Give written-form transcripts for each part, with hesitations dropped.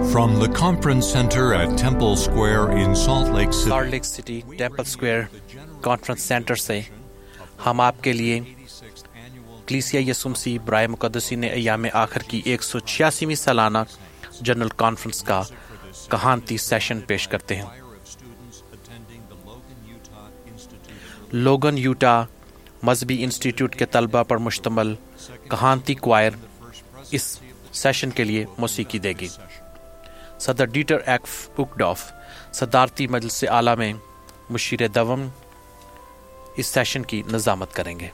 From the Conference Center at Temple Square in Salt Lake City, temple square conference centre سے ہم آپ کے لیے کلیسیا یسوع مسیح برائے مقدسی نے ایام آخر کی 186ویں سالانہ جنرل کانفرنس کا کہانتی سیشن پیش کرتے ہیں۔ لوگن یوٹا مذہبی انسٹیٹیوٹ کے طلبہ پر مشتمل کہانتی کوائر اس سیشن کے لیے موسیقی دے گی۔ صدر ڈیٹر اوکڈاف صدارتی مجلس اعلیٰ میں مشیر دوم اس سیشن کی نظامت کریں گے۔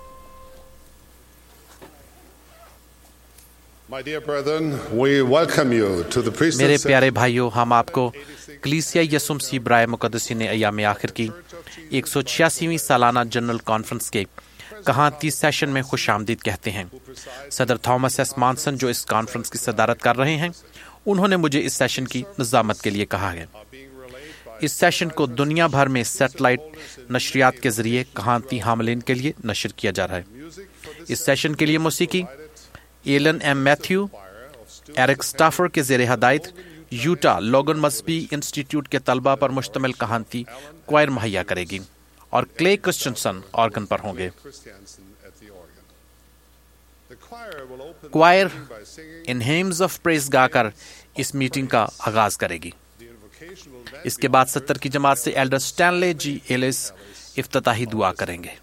میرے پیارے بھائیوں، ہم آپ کو کلیسیا یسوع مسیح برائے مقدسی نے ایام آخر کی 186ویں سالانہ جنرل کانفرنس کے کہانتی سیشن میں خوش آمدید کہتے ہیں۔ صدر تھامس ایس مانسن جو اس کانفرنس کی صدارت کر رہے ہیں، انہوں نے مجھے اس سیشن کی نظامت کے لیے کہا ہے۔ اس سیشن کو دنیا بھر میں سیٹلائٹ نشریات کے ذریعے کہانتی حاملین کے لیے نشر کیا جا رہا ہے۔ اس سیشن کے لیے موسیقی Alan M Matthew Eric Stauffer کے زیر ہدایت یوٹا لوگن مذہبی انسٹیٹیوٹ کے طلبہ پر مشتمل کہانتی کوائر مہیا کرے گی اور کلے کرسچنسن آرگن پر ہوں گے۔ کوائر ان ہیمز آف پریز گا کر اس میٹنگ کا آغاز کرے گی۔ اس کے بعد 70 کی جماعت سے ایلڈر سٹینلے جی ایلس افتتاحی دعا کریں گے۔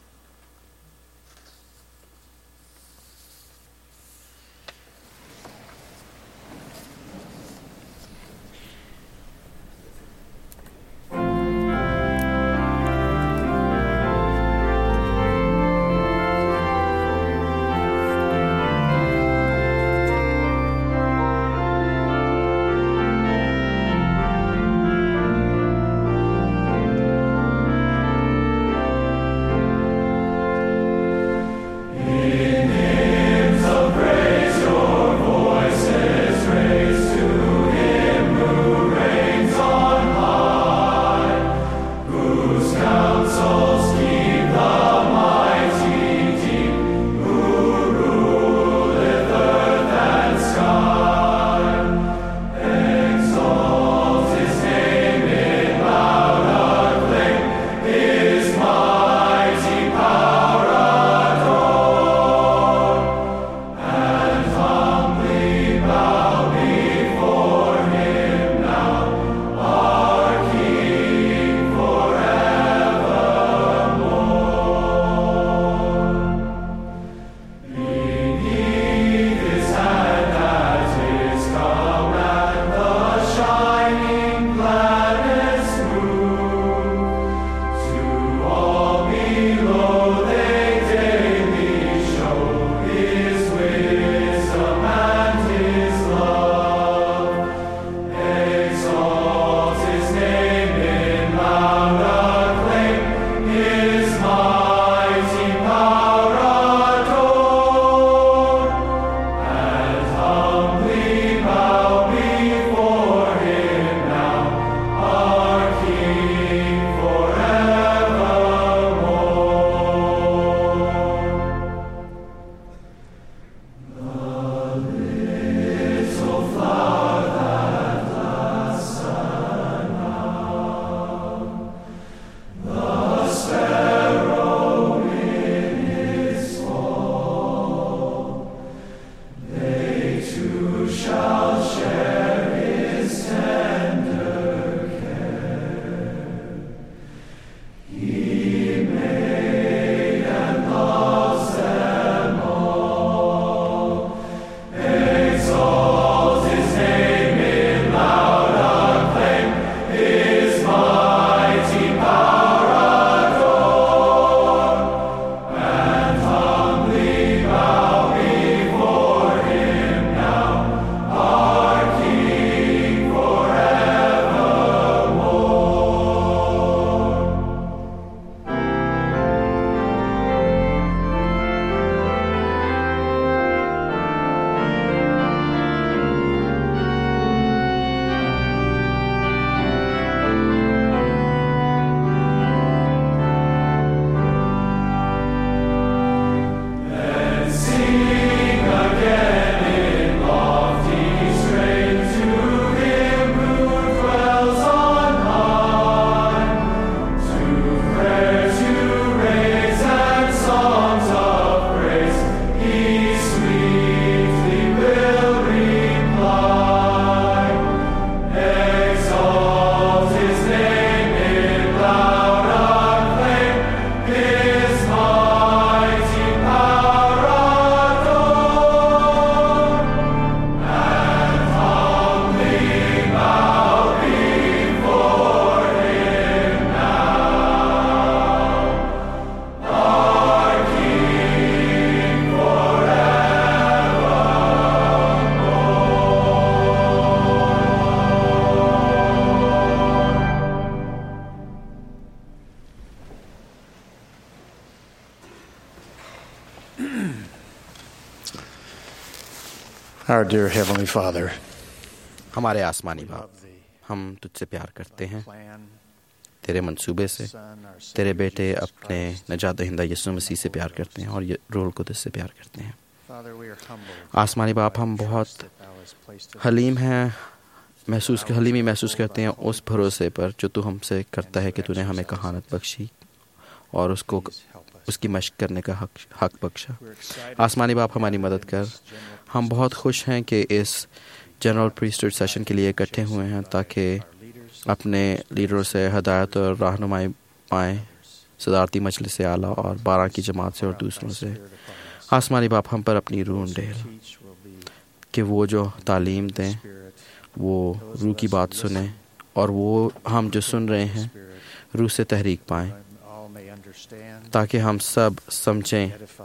Our dear Heavenly Father, ہمارے آسمانی باپ، ہم تجھ سے پیار کرتے ہیں، تیرے منصوبے سے، تیرے بیٹے اپنے نجات دہندہ یسوع مسیح سے پیار کرتے ہیں اور روح القدس سے پیار کرتے ہیں۔ آسمانی باپ، ہم بہت حلیمی محسوس کرتے ہیں اس بھروسے پر جو تو ہم سے کرتا ہے کہ تو نے ہمیں کہانت بخشی اور اس کی مشق کرنے کا حق بخشا۔ آسمانی باپ، ہماری مدد کر۔ ہم بہت خوش ہیں کہ اس جنرل پریسٹہوڈ سیشن کے لیے اکٹھے ہوئے ہیں تاکہ اپنے لیڈروں سے ہدایت اور رہنمائی پائیں، صدارتی مجلس اعلیٰ اور 12 کی جماعت سے اور دوسروں سے۔ آسمانی باپ، ہم پر اپنی روح ڈھیل کہ وہ جو تعلیم دیں وہ روح کی بات سنیں اور وہ ہم جو سن رہے ہیں روح سے تحریک پائیں تاکہ ہم سب سمجھیں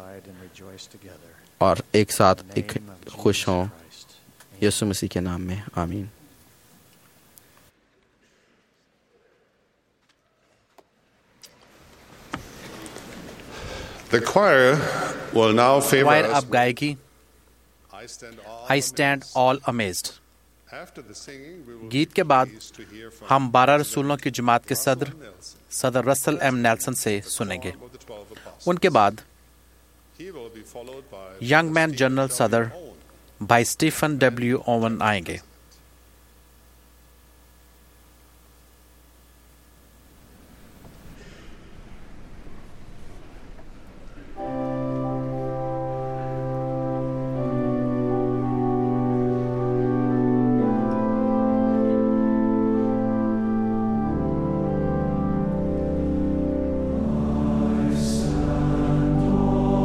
اور ایک ساتھ خوش ہوں۔ یسوع مسیح کے نام میں آمین۔ The choir will now favor وائر us. اب گائے گی I stand all amazed۔ After the singing, we will گیت کے بعد be pleased to hear from ہم 12 رسولوں کی جماعت کے صدر رسل ایم نیلسن سے سنیں گے۔ of the 12 apostles. ان کے بعد He will be followed by young men general صدر بھائی اسٹیفن ڈبلیو اوون آئیں گے۔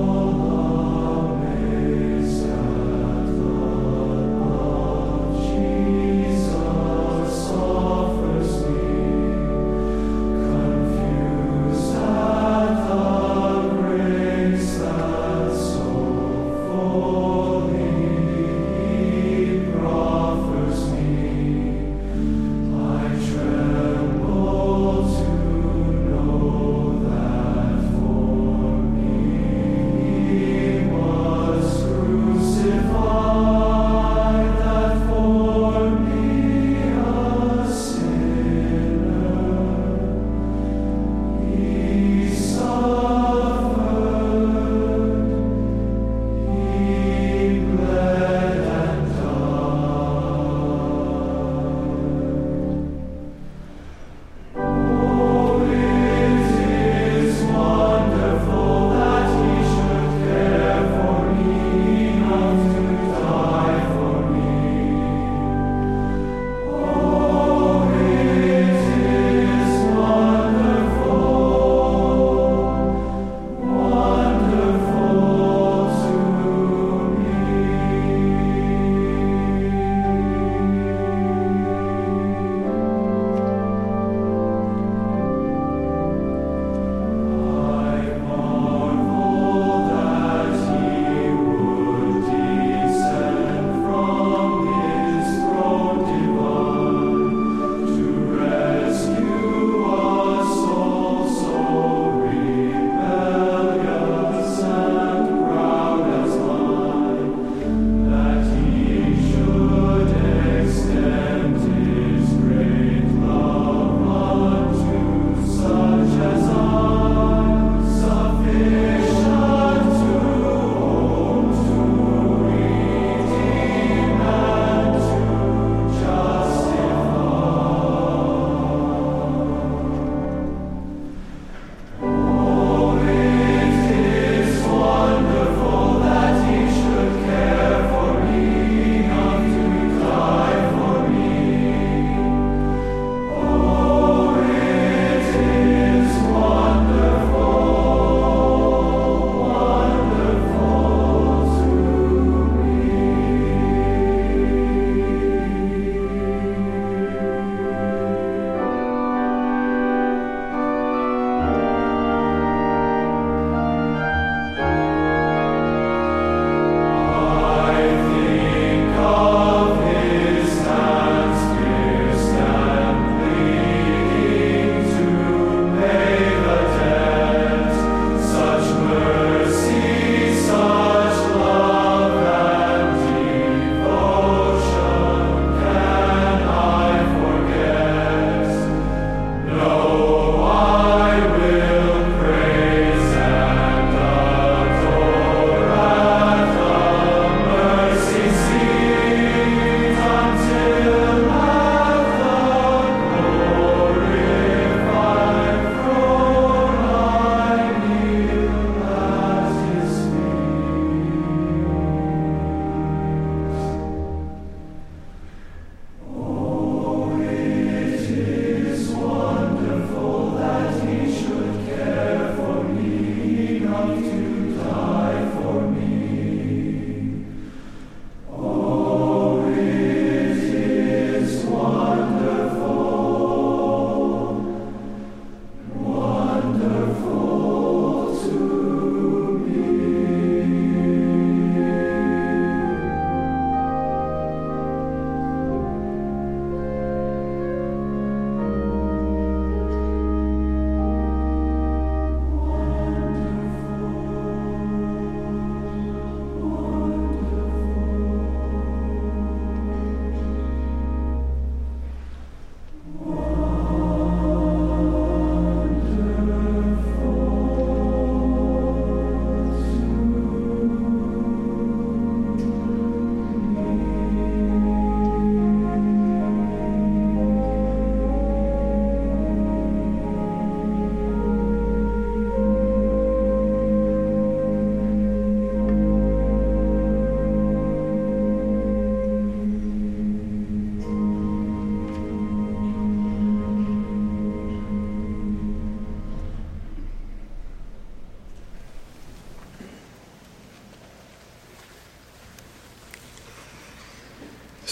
Jesus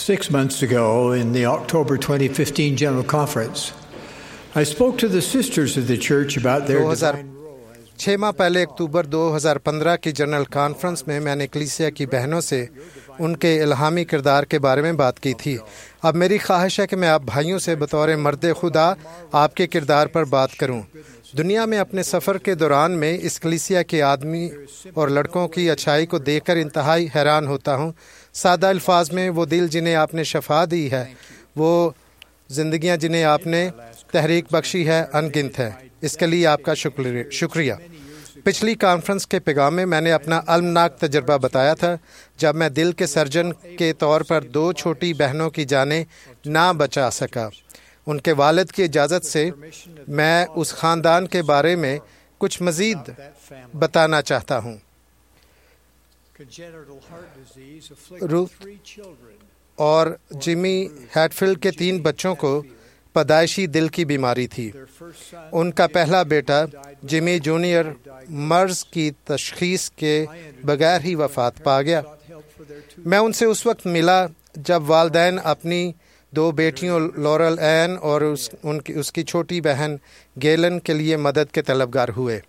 6 months ago, in the October 2015 General Conference, I spoke to the sisters of the church about their divine role as 6 माह पहले अक्टूबर 2015 की general conference में मैंने कलीसिया की बहनों से उनके इल्हामी किरदार के बारे में बात की थी। अब मेरी ख्वाहिश है कि मैं आप भाइयों से बतौर मर्द खुदा आपके किरदार पर बात करूं। दुनिया में अपने सफ़र के दौरान में इस कलीसिया के आदमी और लड़कों की अच्छाई को देखकर इंतहाई हैरान होता हूं। सादा अल्फाज में वो दिल जिन्हें आपने शफा दी है, वो ज़िंदगियां जिन्हें आपने तहरीक बख्शी है, अनगिनत है। इसके लिए आपका शुक्रिया। पिछली कॉन्फ्रेंस के पैगाम में मैंने अपना अलमनाक तजर्बा बताया था, जब मैं दिल के सर्जन के तौर पर 2 छोटी बहनों की जानें ना बचा सका। उनके वालिद की इजाज़त से मैं उस ख़ानदान के बारे में कुछ मज़ीद बताना चाहता हूँ। रूथ और जिमी हैटफील्ड के 3 बच्चों को पैदाइशी दिल की बीमारी थी। उनका पहला बेटा जिमी जूनियर मर्ज की तशखीस के बगैर ही वफात पा गया। मैं उनसे उस वक्त मिला जब वालदैन अपनी 2 बेटियों लॉरल एन और उसकी छोटी बहन गेलन के लिए मदद के तलबगार हुए।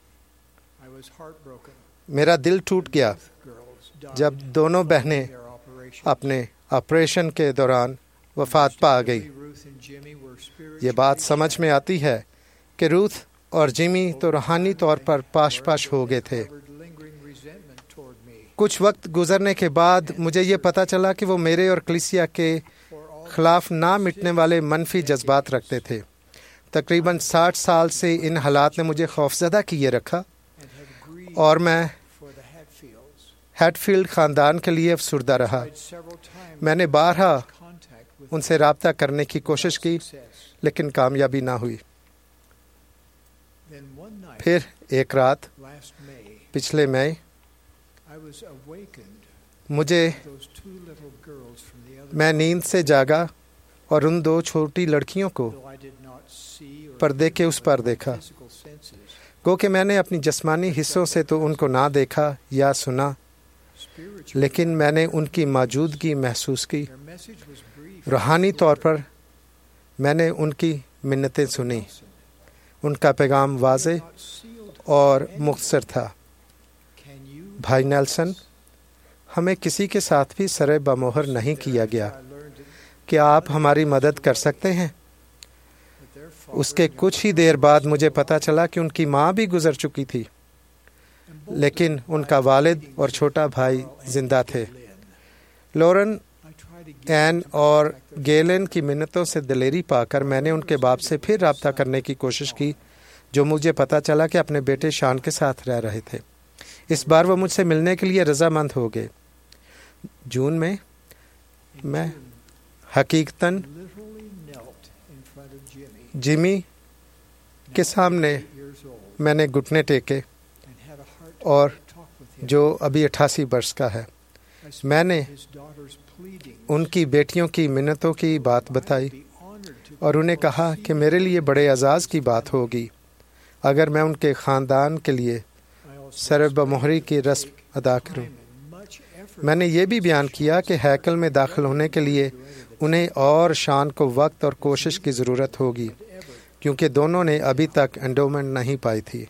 मेरा दिल टूट गया जब दोनों बहनें अपने ऑपरेशन के दौरान वफात पा गई। ये बात समझ में आती है कि रूथ और जिमी तो रूहानी तौर पर पाश हो गए थे। कुछ वक्त गुजरने के बाद मुझे ये पता चला कि वो मेरे और कलीसिया के खिलाफ ना मिटने वाले मनफी जज्बात रखते थे। तकरीबन 60 साल से इन हालात ने मुझे खौफजदा किए रखा और मैं हैटफील्ड ख़ानदान के लिए अफसुर्दा रहा। मैंने बारहा उनसे राब्ता करने की कोशिश की, लेकिन कामयाबी ना हुई। फिर एक रात पिछले मई मैं नींद से जागा और उन 2 छोटी लड़कियों को पर्दे के उस पर देखा। गो कि मैंने अपनी जिस्मानी हिस्सों से तो उनको ना देखा या सुना, लेकिन मैंने उनकी मौजूदगी महसूस की। रूहानी तौर पर मैंने उनकी मिन्नतें सुनी। उनका पैगाम वाज़े और मुख्तसर था। भाई नेल्सन, हमें किसी के साथ भी सरे बमोहर नहीं किया गया। क्या आप हमारी मदद कर सकते हैं? उसके कुछ ही देर बाद मुझे पता चला कि उनकी माँ भी गुजर चुकी थी, लेकिन उनका वालिद और छोटा भाई जिंदा थे। लॉरन एन और गेलन की मिन्नतों से दिलेरी पाकर मैंने उनके बाप से फिर राब्ता करने की कोशिश की, जो मुझे पता चला कि अपने बेटे शान के साथ रह रहे थे। इस बार वो मुझसे मिलने के लिए रजामंद हो गए। जून में मैं हकीकतन जिमी के सामने मैंने घुटने टेके और जो अभी 88 वर्ष का है, मैंने उनकी बेटियों की मिन्नतों की बात बताई और उन्हें कहा कि मेरे लिए बड़े एजाज़ की बात होगी अगर मैं उनके ख़ानदान के लिए सरबमोहरी की रस्म अदा करूं। मैंने ये भी बयान किया कि हैकल में दाखिल होने के लिए उन्हें और शान को वक्त और कोशिश की ज़रूरत होगी, क्योंकि दोनों ने अभी तक एंडोमेंट नहीं पाई थी।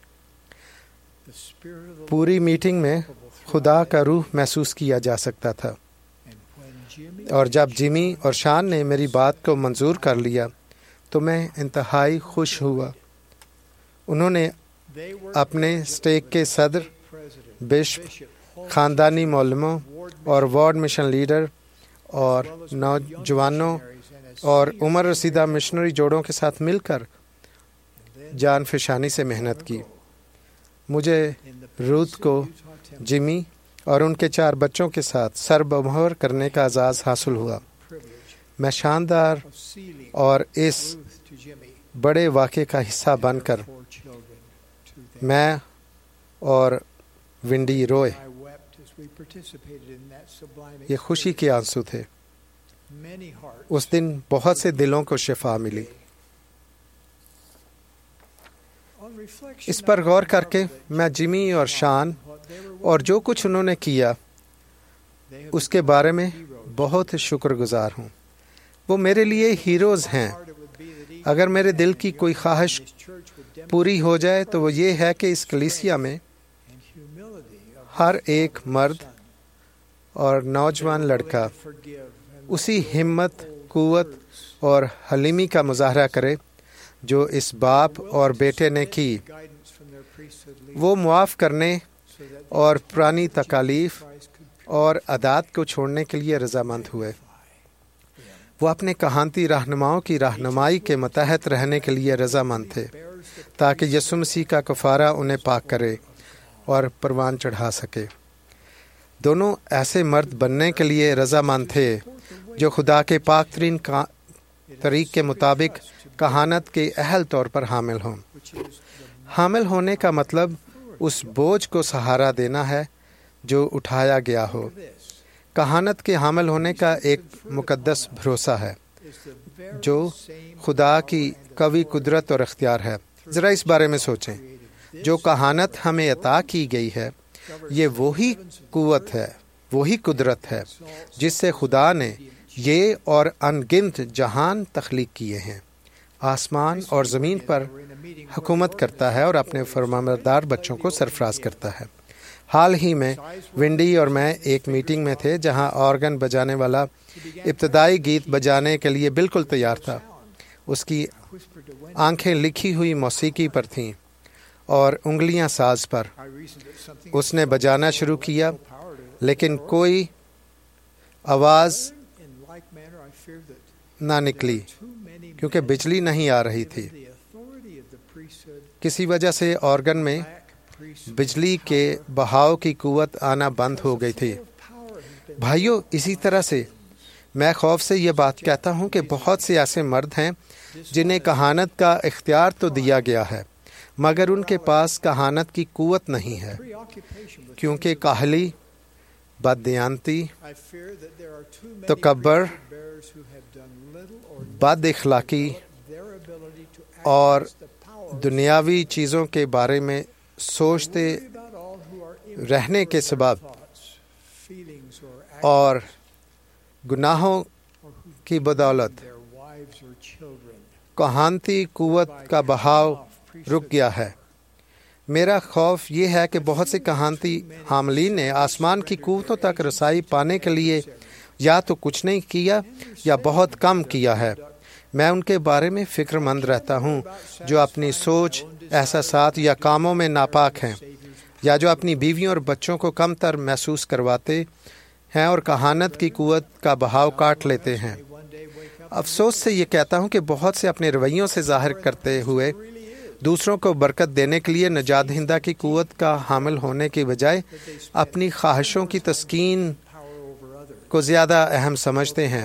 पूरी मीटिंग में खुदा का रूह महसूस किया जा सकता था, और जब जिमी और शान ने मेरी बात को मंजूर कर लिया तो मैं इंतहाई खुश हुआ। उन्होंने अपने स्टेक के सदर, बिशप, ख़ानदानी मौलमों और वार्ड मिशन लीडर और नौजवानों और उम्र रसीदा मिशनरी जोड़ों के साथ मिलकर जान फिशानी से मेहनत की। मुझे रूथ को जिमी और उनके 4 बच्चों के साथ सरबमोहर करने का एजाज़ हासिल हुआ। मैं शानदार और इस बड़े वाक़े का हिस्सा बनकर मैं और विंडी रोए। ये खुशी के आंसू थे। उस दिन बहुत से दिलों को शिफा मिली। इस पर गौर करके मैं जिमी और शान और जो कुछ उन्होंने किया उसके बारे में बहुत शुक्रगुजार हूँ। وہ میرے لیے ہیروز ہیں۔ اگر میرے دل کی کوئی خواہش پوری ہو جائے تو وہ یہ ہے کہ اس کلیسیا میں ہر ایک مرد اور نوجوان لڑکا اسی ہمت، قوت اور حلیمی کا مظاہرہ کرے جو اس باپ اور بیٹے نے کی۔ وہ معاف کرنے اور پرانی تکالیف اور عادات کو چھوڑنے کے لیے رضامند ہوئے۔ وہ اپنے کہانتی رہنماؤں کی رہنمائی کے متحد رہنے کے لیے رضامند تھے تاکہ یسوع مسیح کا کفارہ انہیں پاک کرے اور پروان چڑھا سکے۔ دونوں ایسے مرد بننے کے لیے رضامند تھے جو خدا کے پاک ترین طریق کے مطابق کہانت کے اہل طور پر حامل ہوں۔ حامل ہونے کا مطلب اس بوجھ کو سہارا دینا ہے جو اٹھایا گیا ہو۔ کہانت کے حامل ہونے کا ایک مقدس بھروسہ ہے جو خدا کی قوی قدرت اور اختیار ہے۔ ذرا اس بارے میں سوچیں، جو کہانت ہمیں عطا کی گئی ہے یہ وہی قوت ہے، وہی قدرت ہے جس سے خدا نے یہ اور ان گنت جہان تخلیق کیے ہیں، آسمان اور زمین پر حکومت کرتا ہے اور اپنے فرمانبردار بچوں کو سرفراز کرتا ہے۔ حال ہی میں ونڈی اور میں ایک میٹنگ میں تھے جہاں آرگن بجانے والا ابتدائی گیت بجانے کے لیے بالکل تیار تھا۔ اس کی آنکھیں لکھی ہوئی موسیقی پر تھیں اور انگلیاں ساز پر۔ اس نے بجانا شروع کیا لیکن کوئی آواز نہ نکلی کیونکہ بجلی نہیں آ رہی تھی۔ کسی وجہ سے آرگن میں بجلی کے بہاؤ کی قوت آنا بند ہو گئی تھی۔ بھائیو، اسی طرح سے میں خوف سے یہ بات کہتا ہوں کہ بہت سے ایسے مرد ہیں جنہیں کہانت کا اختیار تو دیا گیا ہے مگر ان کے پاس کہانت کی قوت نہیں ہے، کیونکہ کاہلی، بددیانتی، تکبر، بد اخلاقی اور دنیاوی چیزوں کے بارے میں سوچتے رہنے کے سبب اور گناہوں کی بدولت کہانتی قوت کا بہاؤ رک گیا ہے۔ میرا خوف یہ ہے کہ بہت سے کہانتی حاملین نے آسمان کی قوتوں تک رسائی پانے کے لیے یا تو کچھ نہیں کیا یا بہت کم کیا ہے۔ میں ان کے بارے میں فکر مند رہتا ہوں جو اپنی سوچ، احساسات یا کاموں میں ناپاک ہیں، یا جو اپنی بیویوں اور بچوں کو کم تر محسوس کرواتے ہیں اور کہانت کی قوت کا بہاؤ کاٹ لیتے ہیں۔ افسوس سے یہ کہتا ہوں کہ بہت سے اپنے رویوں سے ظاہر کرتے ہوئے دوسروں کو برکت دینے کے لیے نجات دہندہ کی قوت کا حامل ہونے کی بجائے اپنی خواہشوں کی تسکین کو زیادہ اہم سمجھتے ہیں۔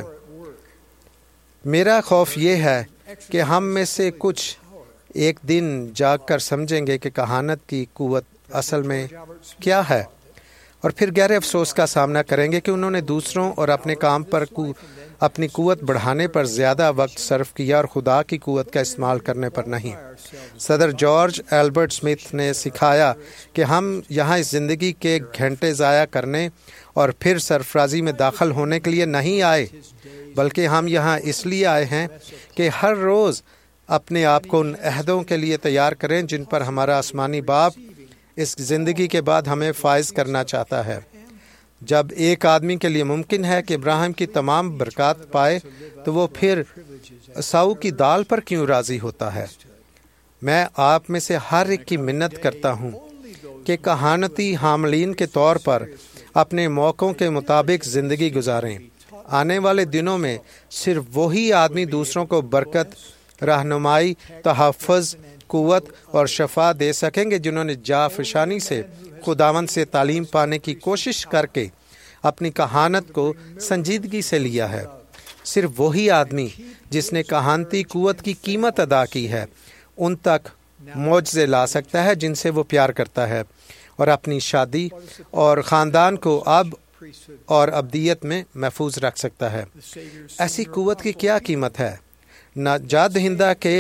میرا خوف یہ ہے کہ ہم میں سے کچھ ایک دن جاگ کر سمجھیں گے کہ کہانت کی قوت اصل میں کیا ہے، اور پھر گہرے افسوس کا سامنا کریں گے کہ انہوں نے دوسروں اور اپنے کام پر اپنی قوت بڑھانے پر زیادہ وقت صرف کیا اور خدا کی قوت کا استعمال کرنے پر نہیں۔ صدر جارج ایلبرٹ اسمتھ نے سکھایا کہ ہم یہاں اس زندگی کے گھنٹے ضائع کرنے اور پھر سرفرازی میں داخل ہونے کے لیے نہیں آئے، بلکہ ہم یہاں اس لیے آئے ہیں کہ ہر روز اپنے آپ کو ان عہدوں کے لیے تیار کریں جن پر ہمارا آسمانی باپ اس زندگی کے بعد ہمیں فائز کرنا چاہتا ہے۔ جب ایک آدمی کے لیے ممکن ہے کہ ابراہیم کی تمام برکات پائے تو وہ پھر عیساؤ کی دال پر کیوں راضی ہوتا ہے؟ میں آپ میں سے ہر ایک کی منت کرتا ہوں کہ کہانتی حاملین کے طور پر اپنے موقعوں کے مطابق زندگی گزاریں۔ آنے والے دنوں میں صرف وہی آدمی دوسروں کو برکت، رہنمائی، تحفظ، قوت اور شفا دے سکیں گے جنہوں نے جافشانی سے خداوند سے تعلیم پانے کی کوشش کر کے اپنی کہانت کو سنجیدگی سے لیا ہے۔ صرف وہی آدمی جس نے کہانتی قوت کی قیمت ادا کی ہے ان تک معجزے لا سکتا ہے جن سے وہ پیار کرتا ہے، اور اپنی شادی اور خاندان کو اب اور ابدیت میں محفوظ رکھ سکتا ہے۔ ایسی قوت کی کیا قیمت ہے؟ نجات دہندہ کے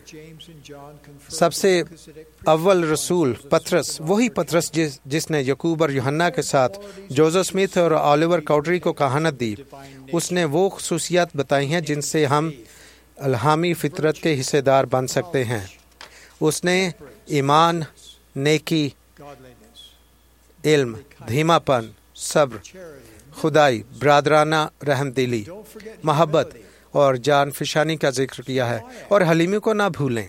سب سے اول رسول پطرس، وہی پطرس جس نے یعقوب اور یوحنا کے ساتھ جوزف اسمتھ اور آلیور کاؤڈری کو کہانت دی، اس نے وہ خصوصیات بتائی ہیں جن سے ہم الہامی فطرت کے حصے دار بن سکتے ہیں۔ اس نے ایمان، نیکی، علم، دھیما پن، صبر، خدائی، برادرانہ رحم دلی، محبت اور جان فشانی کا ذکر کیا ہے، اور حلیمی کو نہ بھولیں۔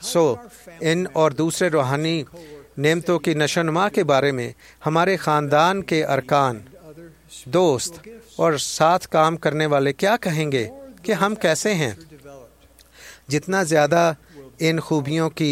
ان اور دوسرے روحانی نعمتوں کی نشوونما کے بارے میں ہمارے خاندان کے ارکان، دوست اور ساتھ کام کرنے والے کیا کہیں گے کہ ہم کیسے ہیں؟ جتنا زیادہ ان خوبیوں کی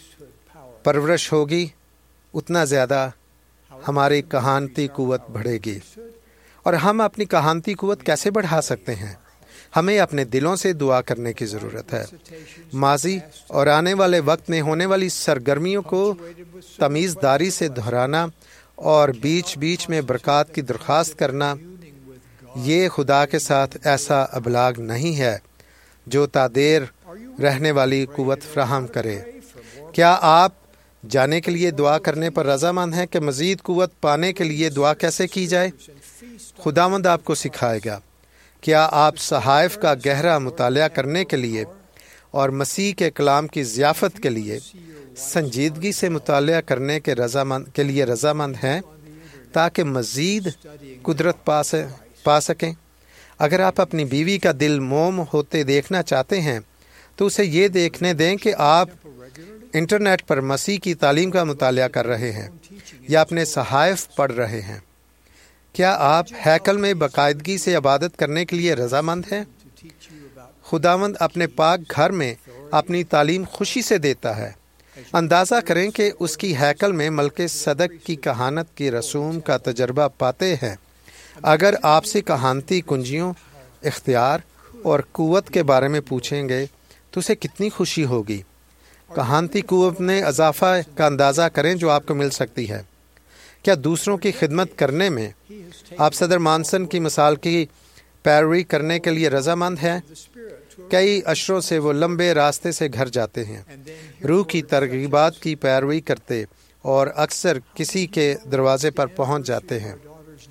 پرورش ہوگی، اتنا زیادہ ہماری کہانتی قوت بڑھے گی۔ اور ہم اپنی کہانتی قوت کیسے بڑھا سکتے ہیں؟ ہمیں اپنے دلوں سے دعا کرنے کی ضرورت ہے۔ ماضی اور آنے والے وقت میں ہونے والی سرگرمیوں کو تمیز داری سے دہرانا اور بیچ بیچ میں برکات کی درخواست کرنا، یہ خدا کے ساتھ ایسا ابلاغ نہیں ہے جو تا دیر رہنے والی قوت فراہم کرے۔ کیا آپ جانے کے لیے دعا کرنے پر رضامند ہیں کہ مزید قوت پانے کے لیے دعا کیسے کی جائے؟ خداوند آپ کو سکھائے گا۔ کیا آپ صحائف کا گہرا مطالعہ کرنے کے لیے اور مسیح کے کلام کی ضیافت کے لیے سنجیدگی سے مطالعہ کرنے کے لیے رضامند ہیں تاکہ مزید قدرت پا سکیں؟ اگر آپ اپنی بیوی کا دل موم ہوتے دیکھنا چاہتے ہیں تو اسے یہ دیکھنے دیں کہ آپ انٹرنیٹ پر مسیح کی تعلیم کا مطالعہ کر رہے ہیں یا اپنے صحائف پڑھ رہے ہیں۔ کیا آپ ہیکل میں باقاعدگی سے عبادت کرنے کے لیے رضامند ہیں؟ خداوند اپنے پاک گھر میں اپنی تعلیم خوشی سے دیتا ہے۔ اندازہ کریں کہ اس کی ہیکل میں ملک صدق کی کہانت کی رسوم کا تجربہ پاتے ہیں۔ اگر آپ سے کہانتی کنجیوں، اختیار اور قوت کے بارے میں پوچھیں گے تو اسے کتنی خوشی ہوگی۔ کہانتی قوت میں اضافہ کا اندازہ کریں جو آپ کو مل سکتی ہے۔ کیا دوسروں کی خدمت کرنے میں آپ صدر مانسن کی مثال کی پیروی کرنے کے لیے رضامند ہیں؟ کئی اشروں سے وہ لمبے راستے سے گھر جاتے ہیں، روح کی ترغیبات کی پیروی کرتے اور اکثر کسی کے دروازے پر پہنچ جاتے ہیں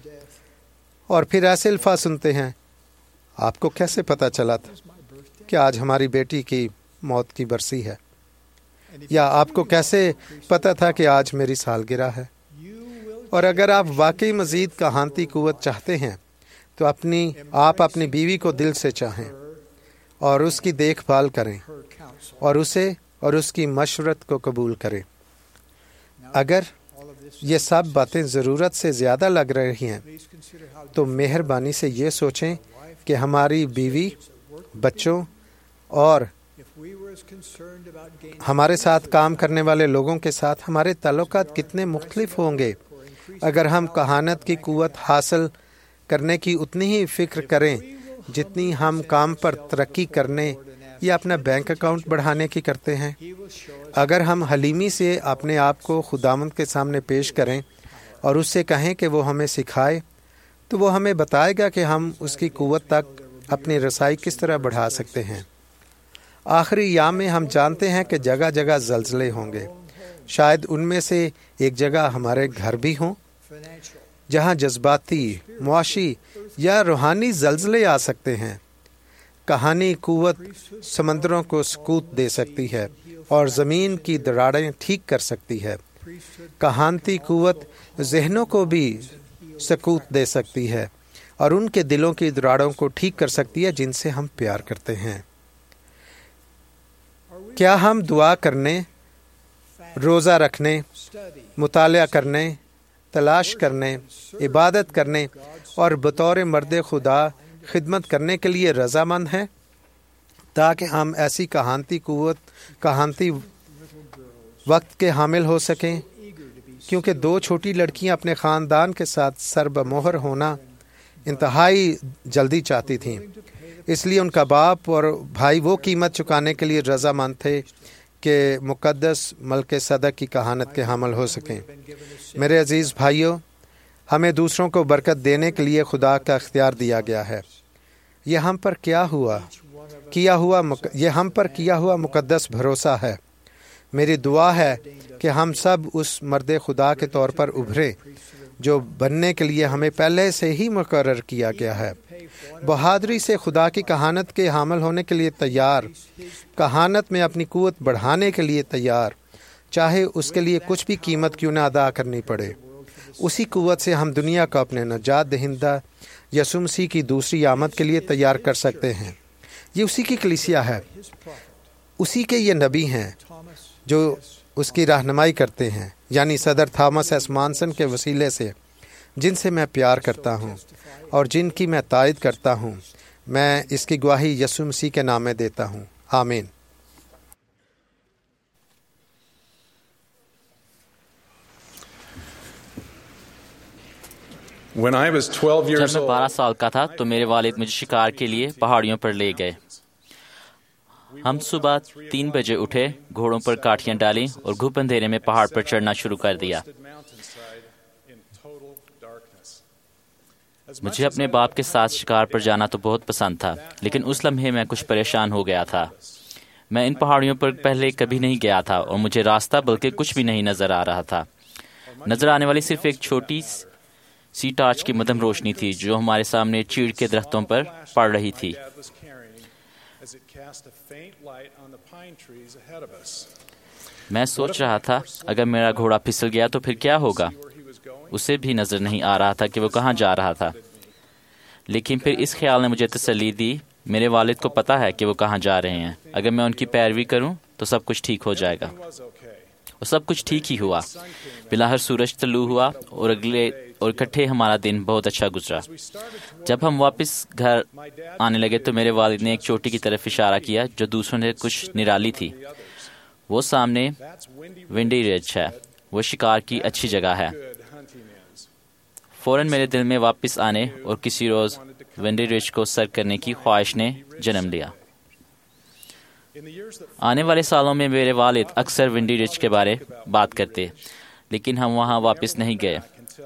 اور پھر ایسے الفاظ سنتے ہیں، آپ کو کیسے پتہ چلا تھا کہ آج ہماری بیٹی کی موت کی برسی ہے؟ یا آپ کو کیسے پتہ تھا کہ آج میری سالگرہ ہے؟ اور اگر آپ واقعی مزید کہانتی قوت چاہتے ہیں تو آپ اپنی بیوی کو دل سے چاہیں اور اس کی دیکھ بھال کریں اور اسے اور اس کی مشورت کو قبول کریں۔ اگر یہ سب باتیں ضرورت سے زیادہ لگ رہی ہیں تو مہربانی سے یہ سوچیں کہ ہماری بیوی، بچوں اور ہمارے ساتھ کام کرنے والے لوگوں کے ساتھ ہمارے تعلقات کتنے مختلف ہوں گے اگر ہم کہانت کی قوت حاصل کرنے کی اتنی ہی فکر کریں جتنی ہم کام پر ترقی کرنے یا اپنا بینک اکاؤنٹ بڑھانے کی کرتے ہیں۔ اگر ہم حلیمی سے اپنے آپ کو خداوند کے سامنے پیش کریں اور اس سے کہیں کہ وہ ہمیں سکھائے تو وہ ہمیں بتائے گا کہ ہم اس کی قوت تک اپنی رسائی کس طرح بڑھا سکتے ہیں۔ آخری ایام میں ہم جانتے ہیں کہ جگہ جگہ زلزلے ہوں گے۔ شاید ان میں سے ایک جگہ ہمارے گھر بھی ہوں جہاں جذباتی، معاشی یا روحانی زلزلے آ سکتے ہیں۔ کہانی قوت سمندروں کو سکوت دے سکتی ہے اور زمین کی دراڑیں ٹھیک کر سکتی ہے۔ کہانتی قوت ذہنوں کو بھی سکوت دے سکتی ہے اور ان کے دلوں کی دراڑوں کو ٹھیک کر سکتی ہے جن سے ہم پیار کرتے ہیں۔ کیا ہم دعا کرنے، روزہ رکھنے، مطالعہ کرنے، تلاش کرنے، عبادت کرنے اور بطور مرد خدا خدمت کرنے کے لیے رضامند ہیں تاکہ ہم ایسی کہانتی وقت کے حامل ہو سکیں؟ کیونکہ 2 چھوٹی لڑکیاں اپنے خاندان کے ساتھ سر بمہر ہونا انتہائی جلدی چاہتی تھیں، اس لیے ان کا باپ اور بھائی وہ قیمت چکانے کے لیے رضامند تھے کہ مقدس ملک صدق کی کہانت کے حامل ہو سکیں۔ میرے عزیز بھائیوں، ہمیں دوسروں کو برکت دینے کے لیے خدا کا اختیار دیا گیا ہے۔ یہ ہم پر کیا ہوا کیا ہوا مقدس بھروسہ ہے۔ میری دعا ہے کہ ہم سب اس مرد خدا کے طور پر ابھرے جو بننے کے لیے ہمیں پہلے سے ہی مقرر کیا گیا ہے، بہادری سے خدا کی کہانت کے حامل ہونے کے لیے تیار، کہانت میں اپنی قوت بڑھانے کے لیے تیار، چاہے اس کے لیے کچھ بھی قیمت کیوں نہ ادا کرنی پڑے۔ اسی قوت سے ہم دنیا کو اپنے نجات دہندہ یسوع مسیح کی دوسری آمد کے لیے تیار کر سکتے ہیں۔ یہ اسی کی کلیسیا ہے، اسی کے یہ نبی ہیں جو اس کی رہنمائی کرتے ہیں، یعنی صدر تھامس ایس مانسن کے وسیلے سے، جن سے میں پیار کرتا ہوں اور جن کی میں تائید کرتا ہوں۔ میں اس کی گواہی یسوع مسیح کے نام میں دیتا ہوں، آمین۔ جب میں 12 سال کا تھا تو میرے والد مجھے شکار کے لیے پہاڑیوں پر لے گئے۔ ہم صبح 3 بجے اٹھے، گھوڑوں پر کاٹیاں ڈالیں اور گھپ اندھیرے میں پہاڑ پر چڑھنا شروع کر دیا۔ مجھے اپنے باپ کے ساتھ شکار پر جانا تو بہت پسند تھا، لیکن اس لمحے میں کچھ پریشان ہو گیا تھا۔ میں ان پہاڑیوں پر پہلے کبھی نہیں گیا تھا اور مجھے راستہ بلکہ کچھ بھی نہیں نظر آ رہا تھا۔ نظر آنے والی صرف ایک چھوٹی سی ٹارچ کی مدھم روشنی تھی جو ہمارے سامنے چیڑ کے درختوں پر پڑ رہی تھی۔ میں سوچ رہا تھا اگر میرا گھوڑا پھسل گیا تو پھر کیا ہوگا؟ اسے بھی نظر نہیں آ رہا تھا کہ وہ کہاں جا رہا تھا، لیکن پھر اس خیال نے مجھے تسلی دی، میرے والد کو پتا ہے کہ وہ کہاں جا رہے ہیں، اگر میں ان کی پیروی کروں تو سب کچھ ٹھیک ہو جائے گا۔ اور سب کچھ ٹھیک ہی ہوا۔ بلاخر سورج طلوع ہوا اور اکٹھے ہمارا دن بہت اچھا گزرا۔ جب ہم واپس گھر آنے لگے تو میرے والد نے ایک چوٹی کی طرف اشارہ کیا جو دوسروں نے کچھ نرالی تھی۔ وہ سامنے ونڈی رج ہے، وہ شکار کی اچھی جگہ ہے۔ فوراً میرے دل میں واپس آنے اور کسی روز ونڈی رج کو سر کرنے کی خواہش نے جنم لیا۔ آنے والے سالوں میں میرے والد اکثر ونڈی رج کے بارے بات کرتے، لیکن ہم وہاں واپس نہیں گئے۔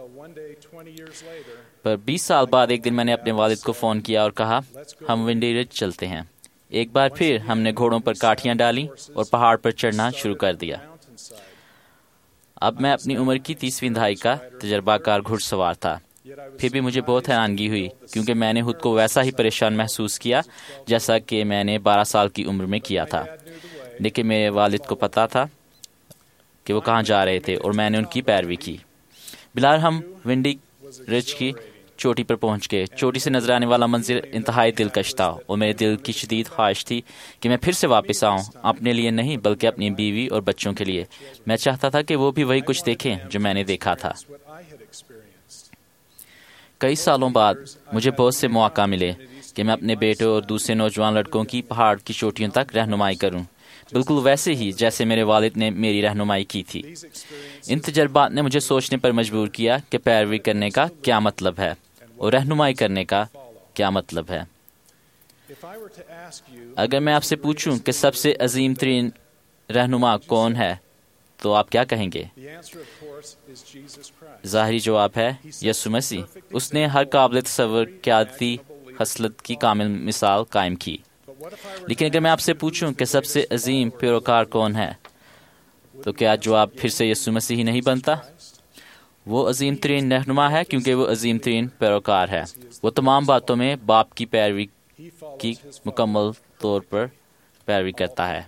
پر 20 سال بعد ایک دن میں نے اپنے والد کو فون کیا اور کہا ہم ونڈی رج چلتے ہیں۔ ایک بار پھر ہم نے گھوڑوں پر کاٹیاں ڈالیں اور پہاڑ پر چڑھنا شروع کر دیا۔ اب میں اپنی عمر کی 30ویں دہائی کا تجربہ کار گھڑ سوار تھا، پھر بھی مجھے بہت حیرانگی ہوئی کیونکہ میں نے خود کو ویسا ہی پریشان محسوس کیا جیسا کہ میں نے 12 سال کی عمر میں کیا تھا، لیکن میرے والد کو پتا تھا کہ وہ کہاں جا رہے تھے اور میں نے ان کی پیروی کی۔ بلال ہم ونڈی رج کی چوٹی پر پہنچ گئے۔ چوٹی سے نظر آنے والا منظر انتہائی دلکش تھا اور میرے دل کی شدید خواہش تھی کہ میں پھر سے واپس آؤں، اپنے لیے نہیں بلکہ اپنی بیوی اور بچوں کے لیے۔ میں چاہتا تھا کہ وہ بھی وہی کچھ دیکھیں جو میں نے دیکھا تھا۔ کئی سالوں بعد مجھے بہت سے مواقع ملے کہ میں اپنے بیٹے اور دوسرے نوجوان لڑکوں کی پہاڑ کی چوٹیوں تک رہنمائی کروں، بالکل ویسے ہی جیسے میرے والد نے میری رہنمائی کی تھی۔ ان تجربات نے مجھے سوچنے پر مجبور کیا کہ پیروی کرنے کا کیا مطلب ہے اور رہنمائی کرنے کا کیا مطلب ہے۔ اگر میں آپ سے پوچھوں کہ سب سے عظیم ترین رہنما کون ہے تو آپ کیا کہیں گے؟ ظاہری جواب ہے یسوع مسیح۔ اس نے ہر قابل تصور قیادتی خصلت کی کامل مثال قائم کی۔ لیکن اگر میں آپ سے پوچھوں کہ سب سے عظیم پیروکار کون ہے تو کیا جواب پھر سے یسوع مسیح ہی نہیں بنتا؟ وہ عظیم ترین رہنما ہے کیونکہ وہ عظیم ترین پیروکار ہے۔ وہ تمام باتوں میں باپ کی پیروی کی مکمل طور پر پیروی کرتا ہے۔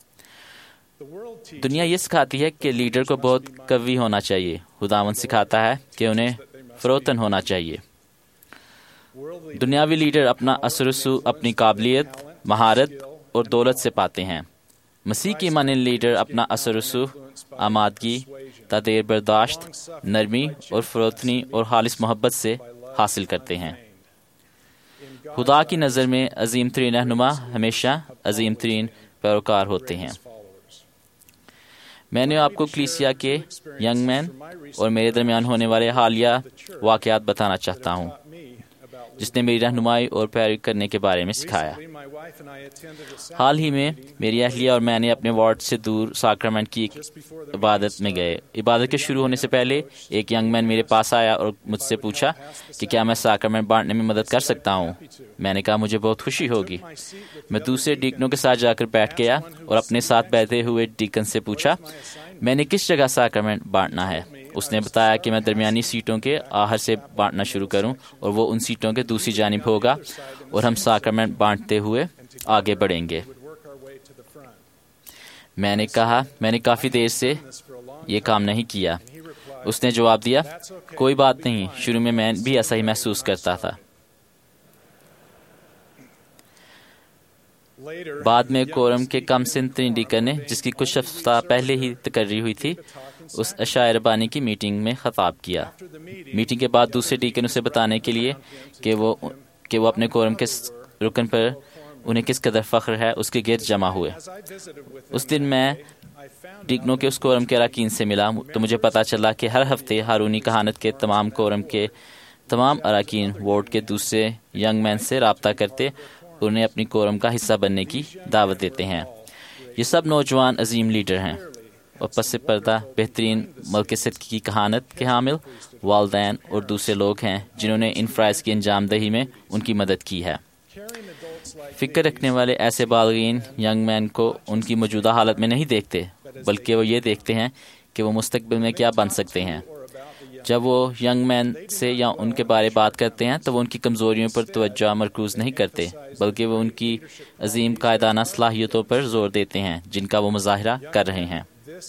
دنیا یہ سکھاتی ہے کہ لیڈر کو بہت قوی ہونا چاہیے، خداوند سکھاتا ہے کہ انہیں فروتن ہونا چاہیے۔ دنیاوی لیڈر اپنا اثر و رسوخ اپنی قابلیت، مہارت اور دولت سے پاتے ہیں۔ مسیح کے ایمانی لیڈر اپنا اثر و رسوخ آمادگی، تدبیر برداشت، نرمی اور فروتنی اور خالص محبت سے حاصل کرتے ہیں۔ خدا کی نظر میں عظیم ترین رہنما ہمیشہ عظیم ترین پیروکار ہوتے ہیں۔ میں نے آپ کو کلیسیا کے ینگ مین اور میرے درمیان ہونے والے حالیہ واقعات بتانا چاہتا ہوں جس نے میری رہنمائی اور پیروی کرنے کے بارے میں سکھایا۔ حال ہی میں میری اہلیہ اور میں نے اپنے وارڈ سے دور ساکرامنٹ کی ایک عبادت میں گئے۔ عبادت کے شروع ہونے سے پہلے ایک ینگ مین میرے پاس آیا اور مجھ سے پوچھا کہ کیا میں ساکرامنٹ بانٹنے میں مدد کر سکتا ہوں۔ میں نے کہا مجھے بہت خوشی ہوگی۔ میں دوسرے ڈیکنوں کے ساتھ جا کر بیٹھ گیا اور اپنے ساتھ بیٹھے ہوئے ڈیکن سے پوچھا میں نے کس جگہ ساکرامنٹ بانٹنا ہے۔ اس نے بتایا کہ میں درمیانی سیٹوں کے آخر سے بانٹنا شروع کروں اور وہ ان سیٹوں کے دوسری جانب ہوگا اور ہم ساکرامنٹ بانٹتے ہوئے آگے بڑھیں گے۔ میں نے کہا میں نے کافی دیر سے یہ کام نہیں کیا۔ اس نے جواب دیا کوئی بات نہیں، شروع میں بھی ایسا ہی محسوس کرتا تھا۔ بعد میں کورم کے کم سن ترین ڈیکن نے، جس کی کچھ ہفتہ پہلے ہی تقرری ہوئی تھی، اس عشائے ربانی کی میٹنگ میں خطاب کیا۔ میٹنگ کے بعد دوسرے ڈیکن اسے بتانے کے لیے کہ وہ اپنے کورم کے رکن پر انہیں کس قدر فخر ہے، اس کے گرد جمع ہوئے۔ اس دن میں ڈیکنوں کے اس کورم کے اراکین سے ملا تو مجھے پتا چلا کہ ہر ہفتے ہارونی کہانت کے تمام کورم کے تمام اراکین وارڈ کے دوسرے ینگ مین سے رابطہ کرتے، انہیں اپنی کورم کا حصہ بننے کی دعوت دیتے ہیں۔ یہ سب نوجوان عظیم لیڈر ہیں اور پس پردہ بہترین ملک صدق کی کہانت کے حامل والدین اور دوسرے لوگ ہیں جنہوں نے ان فرائض کی انجام دہی میں ان کی مدد کی ہے۔ فکر رکھنے والے ایسے بالغین ینگ مین کو ان کی موجودہ حالت میں نہیں دیکھتے، بلکہ وہ یہ دیکھتے ہیں کہ وہ مستقبل میں کیا بن سکتے ہیں۔ جب وہ ینگ مین سے یا ان کے بارے بات کرتے ہیں تو وہ ان کی کمزوریوں پر توجہ مرکوز نہیں کرتے، بلکہ وہ ان کی عظیم قائدانہ صلاحیتوں پر زور دیتے ہیں جن کا وہ مظاہرہ کر رہے ہیں۔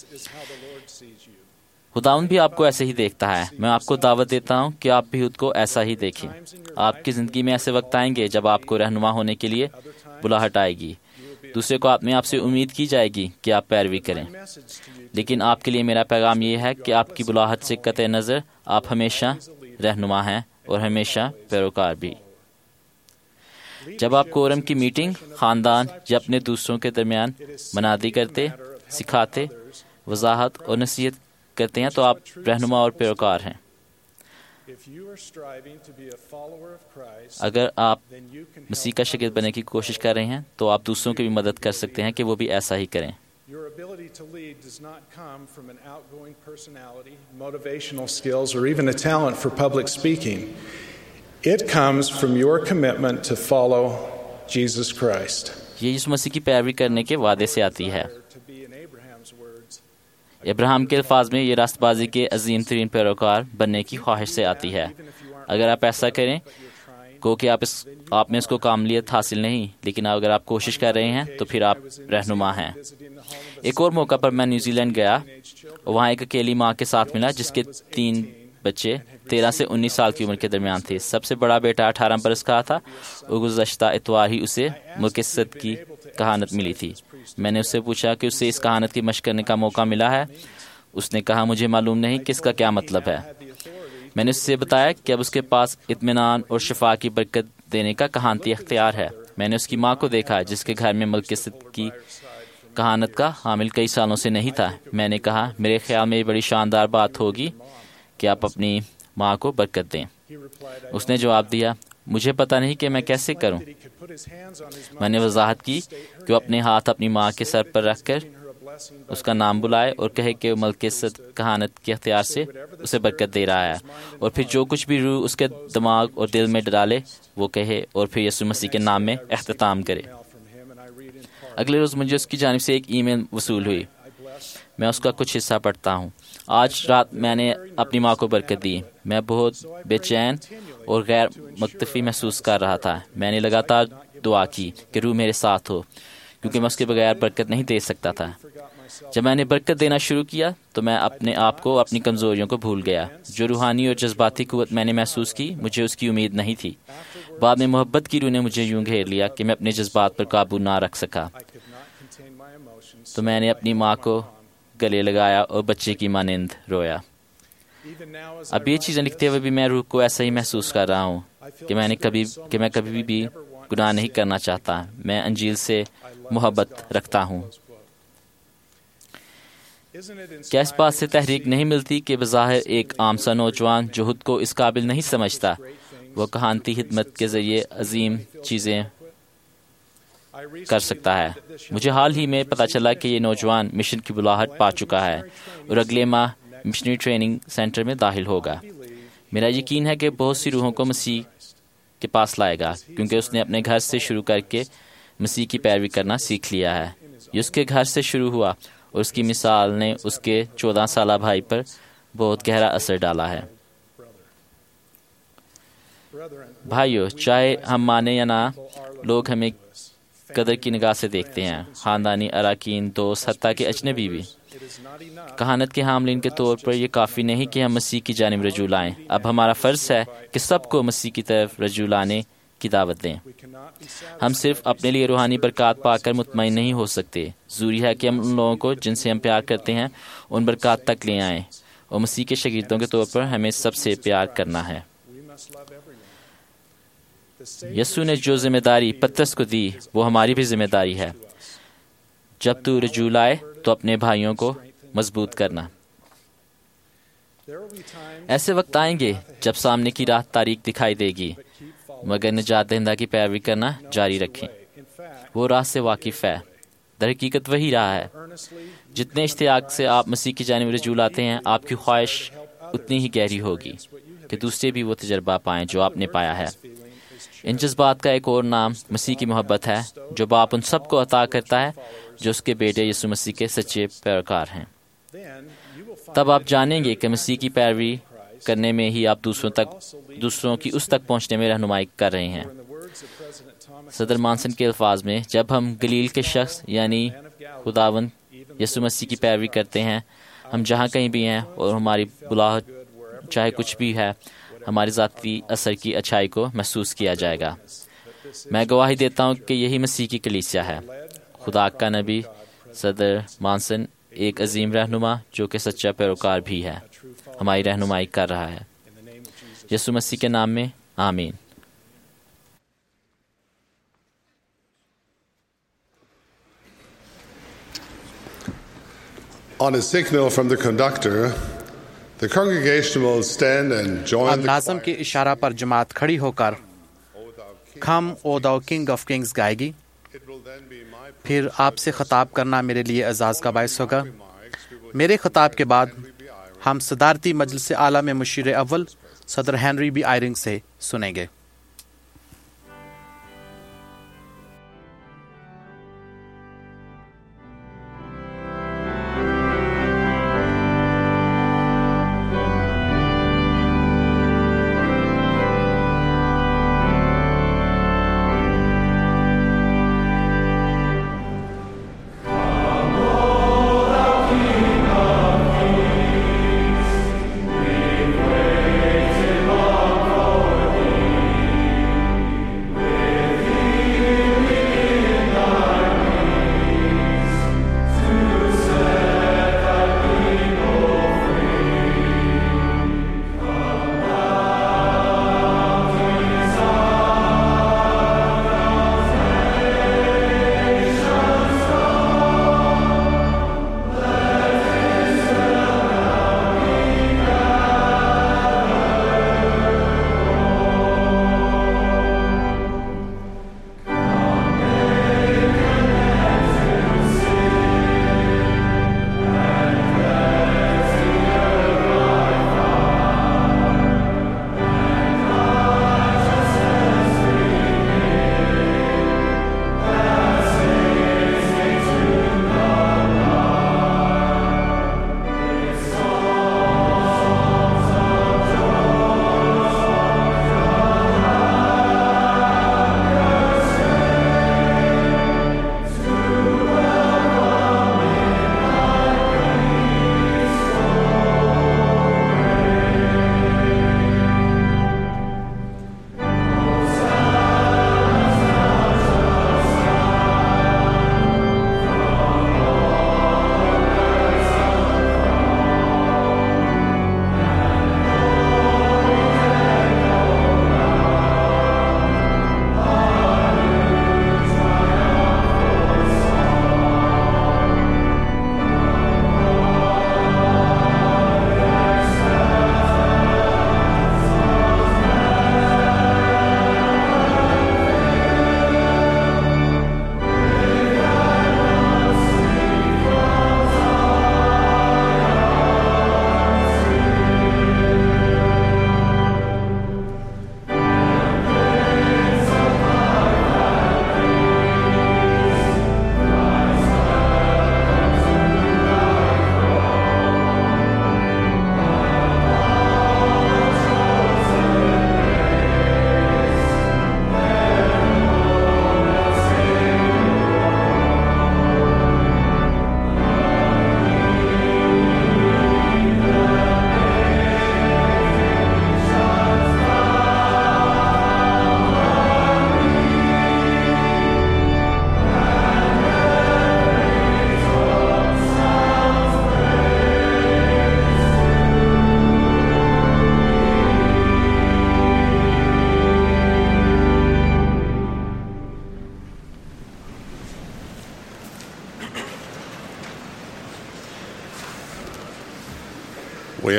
خداوند بھی آپ کو ایسے ہی دیکھتا ہے۔ میں آپ کو دعوت دیتا ہوں کہ آپ بھی خود کو ایسا ہی دیکھیں۔ آپ کی زندگی میں ایسے وقت آئیں گے جب آپ کو رہنما ہونے کے لیے بلاہٹ آئے گی، دوسرے کو آپ میں آپ سے امید کی جائے گی کہ آپ پیروی کریں، لیکن آپ کے لیے میرا پیغام یہ ہے کہ آپ کی بلاہٹ سے قطع نظر آپ ہمیشہ رہنما ہیں اور ہمیشہ پیروکار بھی۔ جب آپ کورم کی میٹنگ، خاندان یا اپنے دوسروں کے درمیان منادی کرتے، سکھاتے، وضاحت اور نصیحت کرتے ہیں تو آپ رہنما اور پیروکار ہیں۔ اگر آپ مسیح کا شاگرد بننے کی کوشش کر رہے ہیں تو آپ دوسروں کی بھی مدد کر سکتے ہیں کہ وہ بھی ایسا ہی کریں۔ Your ability to lead does not come from an outgoing personality, motivational skills, or even a talent for public speaking. It comes from your commitment to follow Jesus Christ. یہ یسوع مسیح کی پیروی کرنے کے وعدے سے آتی ہے۔ ابراہیم کے الفاظ میں یہ راست بازی کے عظیم ترین پیروکار بننے کی خواہش سے آتی ہے۔ اگر آپ ایسا کریں گو کہ آپ میں اس کو کاملیت حاصل نہیں، لیکن اگر آپ کوشش کر رہے ہیں تو پھر آپ رہنما ہیں۔ ایک اور موقع پر میں نیوزی لینڈ گیا اور وہاں ایک اکیلی ماں کے ساتھ ملا جس کے 3 بچے 13 سے 19 سال کی عمر کے درمیان تھے۔ سب سے بڑا بیٹا 18 برس کا تھا اور گزشتہ اتوار ہی اسے ملک صدق کی کہانت ملی تھی۔ میں نے اس سے پوچھا کہ اسے اس کہانت کی مشق کرنے کا موقع ملا ہے۔ اس نے کہا مجھے معلوم نہیں کہ اس کا کیا مطلب ہے۔ میں نے اس سے بتایا کہ اب اس کے پاس اطمینان اور شفا کی برکت دینے کا کہانتی اختیار ہے۔ میں نے اس کی ماں کو دیکھا جس کے گھر میں ملک صدق کی کہانت کا حامل کئی سالوں سے نہیں تھا۔ میں نے کہا میرے خیال میں یہ بڑی شاندار بات ہوگی کہ آپ اپنی ماں کو برکت دیں۔ اس نے جواب دیا مجھے پتہ نہیں کہ میں کیسے کروں۔ میں نے وضاحت کی کہ وہ اپنے ہاتھ اپنی ماں کے سر پر رکھ کر اس کا نام بلائے اور کہے کہ وہ ملک صدق کہانت کے اختیار سے اسے برکت دے رہا ہے، اور پھر جو کچھ بھی روح اس کے دماغ اور دل میں ڈالے وہ کہے اور پھر یسوع مسیح کے نام میں اختتام کرے۔ اگلے روز مجھے اس کی جانب سے ایک ای میل وصول ہوئی۔ میں اس کا کچھ حصہ پڑھتا ہوں۔ آج رات میں نے اپنی ماں کو برکت دی۔ میں بہت بے چین اور غیر مکتفی محسوس کر رہا تھا۔ میں نے لگاتار دعا کی کہ روح میرے ساتھ ہو، کیونکہ میں اس کے بغیر برکت نہیں دے سکتا تھا۔ جب میں نے برکت دینا شروع کیا تو میں اپنے آپ کو اپنی کمزوریوں کو بھول گیا۔ جو روحانی اور جذباتی قوت میں نے محسوس کی مجھے اس کی امید نہیں تھی۔ بعد میں محبت کی روح نے مجھے یوں گھیر لیا کہ میں اپنے جذبات پر قابو نہ رکھ سکا، تو میں نے اپنی ماں کو گلے لگایا اور بچے کی مانند رویا۔ اب یہ چیزیں لکھتے ہوئے بھی میں روح کو ایسا ہی محسوس کر رہا ہوں کہ میں کبھی بھی گناہ نہیں کرنا چاہتا۔ میں انجیل سے محبت رکھتا ہوں۔ کیا اس بات سے تحریک نہیں ملتی کہ بظاہر ایک عام سا نوجوان جو خود کو اس قابل نہیں سمجھتا وہ کہانتی خدمت کے ذریعے عظیم چیزیں کر سکتا ہے۔ مجھے حال ہی میں پتہ چلا کہ یہ نوجوان مشن کی بلاہٹ پا چکا ہے اور اگلے ماہ مشنری ٹریننگ سینٹر میں داخل ہوگا۔ میرا یقین ہے کہ بہت سی روحوں کو مسیح کے پاس لائے گا، کیونکہ اس نے اپنے گھر سے شروع کر کے مسیح کی پیروی کرنا سیکھ لیا ہے۔ یہ اس کے گھر سے شروع ہوا اور اس کی مثال نے اس کے 14 سالہ بھائی پر بہت گہرا اثر ڈالا ہے۔ بھائیو، چاہے ہم مانے یا نہ، لوگ ہمیں قدر کی نگاہ سے دیکھتے ہیں، خاندانی اراکین، دوست، حتیٰ کہ اجنبی بھی۔ کہانت کے حاملین کے طور پر یہ کافی نہیں کہ ہم مسیح کی جانب رجوع لائیں، اب ہمارا فرض ہے کہ سب کو مسیح کی طرف رجوع لانے کی دعوت دیں۔ ہم صرف اپنے لیے روحانی برکات پا کر مطمئن نہیں ہو سکتے، ضروری ہے کہ ہم ان لوگوں کو جن سے ہم پیار کرتے ہیں ان برکات تک لے آئیں، اور مسیح کے شاگردوں کے طور پر ہمیں سب سے پیار کرنا ہے۔ یسوع نے جو ذمہ داری پترس کو دی وہ ہماری بھی ذمہ داری ہے۔ جب تو رجوع لائے تو اپنے بھائیوں کو مضبوط کرنا۔ ایسے وقت آئیں گے جب سامنے کی راہ تاریک دکھائی دے گی، مگر نجات دہندہ کی پیروی کرنا جاری رکھیں۔ وہ راہ سے واقف ہے، در حقیقت وہی راہ ہے۔ جتنے اشتیاق سے آپ مسیح کی جانب رجوع لاتے ہیں، آپ کی خواہش اتنی ہی گہری ہوگی کہ دوسرے بھی وہ تجربہ پائیں جو آپ نے پایا ہے۔ ان جذبات کا ایک اور نام مسیح کی محبت ہے، جو باپ ان سب کو عطا کرتا ہے جو اس کے بیٹے یسوع مسیح کے سچے پیروکار ہیں۔ تب آپ جانیں گے کہ مسیح کی پیروی کرنے میں ہی آپ دوسروں کی اس تک پہنچنے میں رہنمائی کر رہے ہیں۔ صدر مانسن کے الفاظ میں، جب ہم گلیل کے شخص یعنی خداوند یسوع مسیح کی پیروی کرتے ہیں، ہم جہاں کہیں بھی ہیں اور ہماری بلاہٹ چاہے کچھ بھی ہے، ہماری ذاتی اثر کی اچھائی کو محسوس کیا جائے گا۔ میں گواہی دیتا ہوں کہ یہی مسیح کی کلیسیا ہے۔ خدا کا نبی صدر مانسن ایک عظیم رہنما جو کہ سچا پیروکار بھی ہے، ہماری رہنمائی کر رہا ہے۔ یسوع مسیح کے نام میں آمین۔ On a signal from the conductor, the congregation will stand and join اب the ناظم کے اشارہ پر جماعت کھڑی ہو کر کم او داؤ کنگ آف کنگز گائے گی۔ پھر آپ سے خطاب کرنا میرے لیے اعزاز کا باعث ہوگا۔ میرے خطاب کے بعد ہم صدارتی مجلس اعلیٰ میں مشیر اول صدر ہنری بی آئرنگ سے سنیں گے۔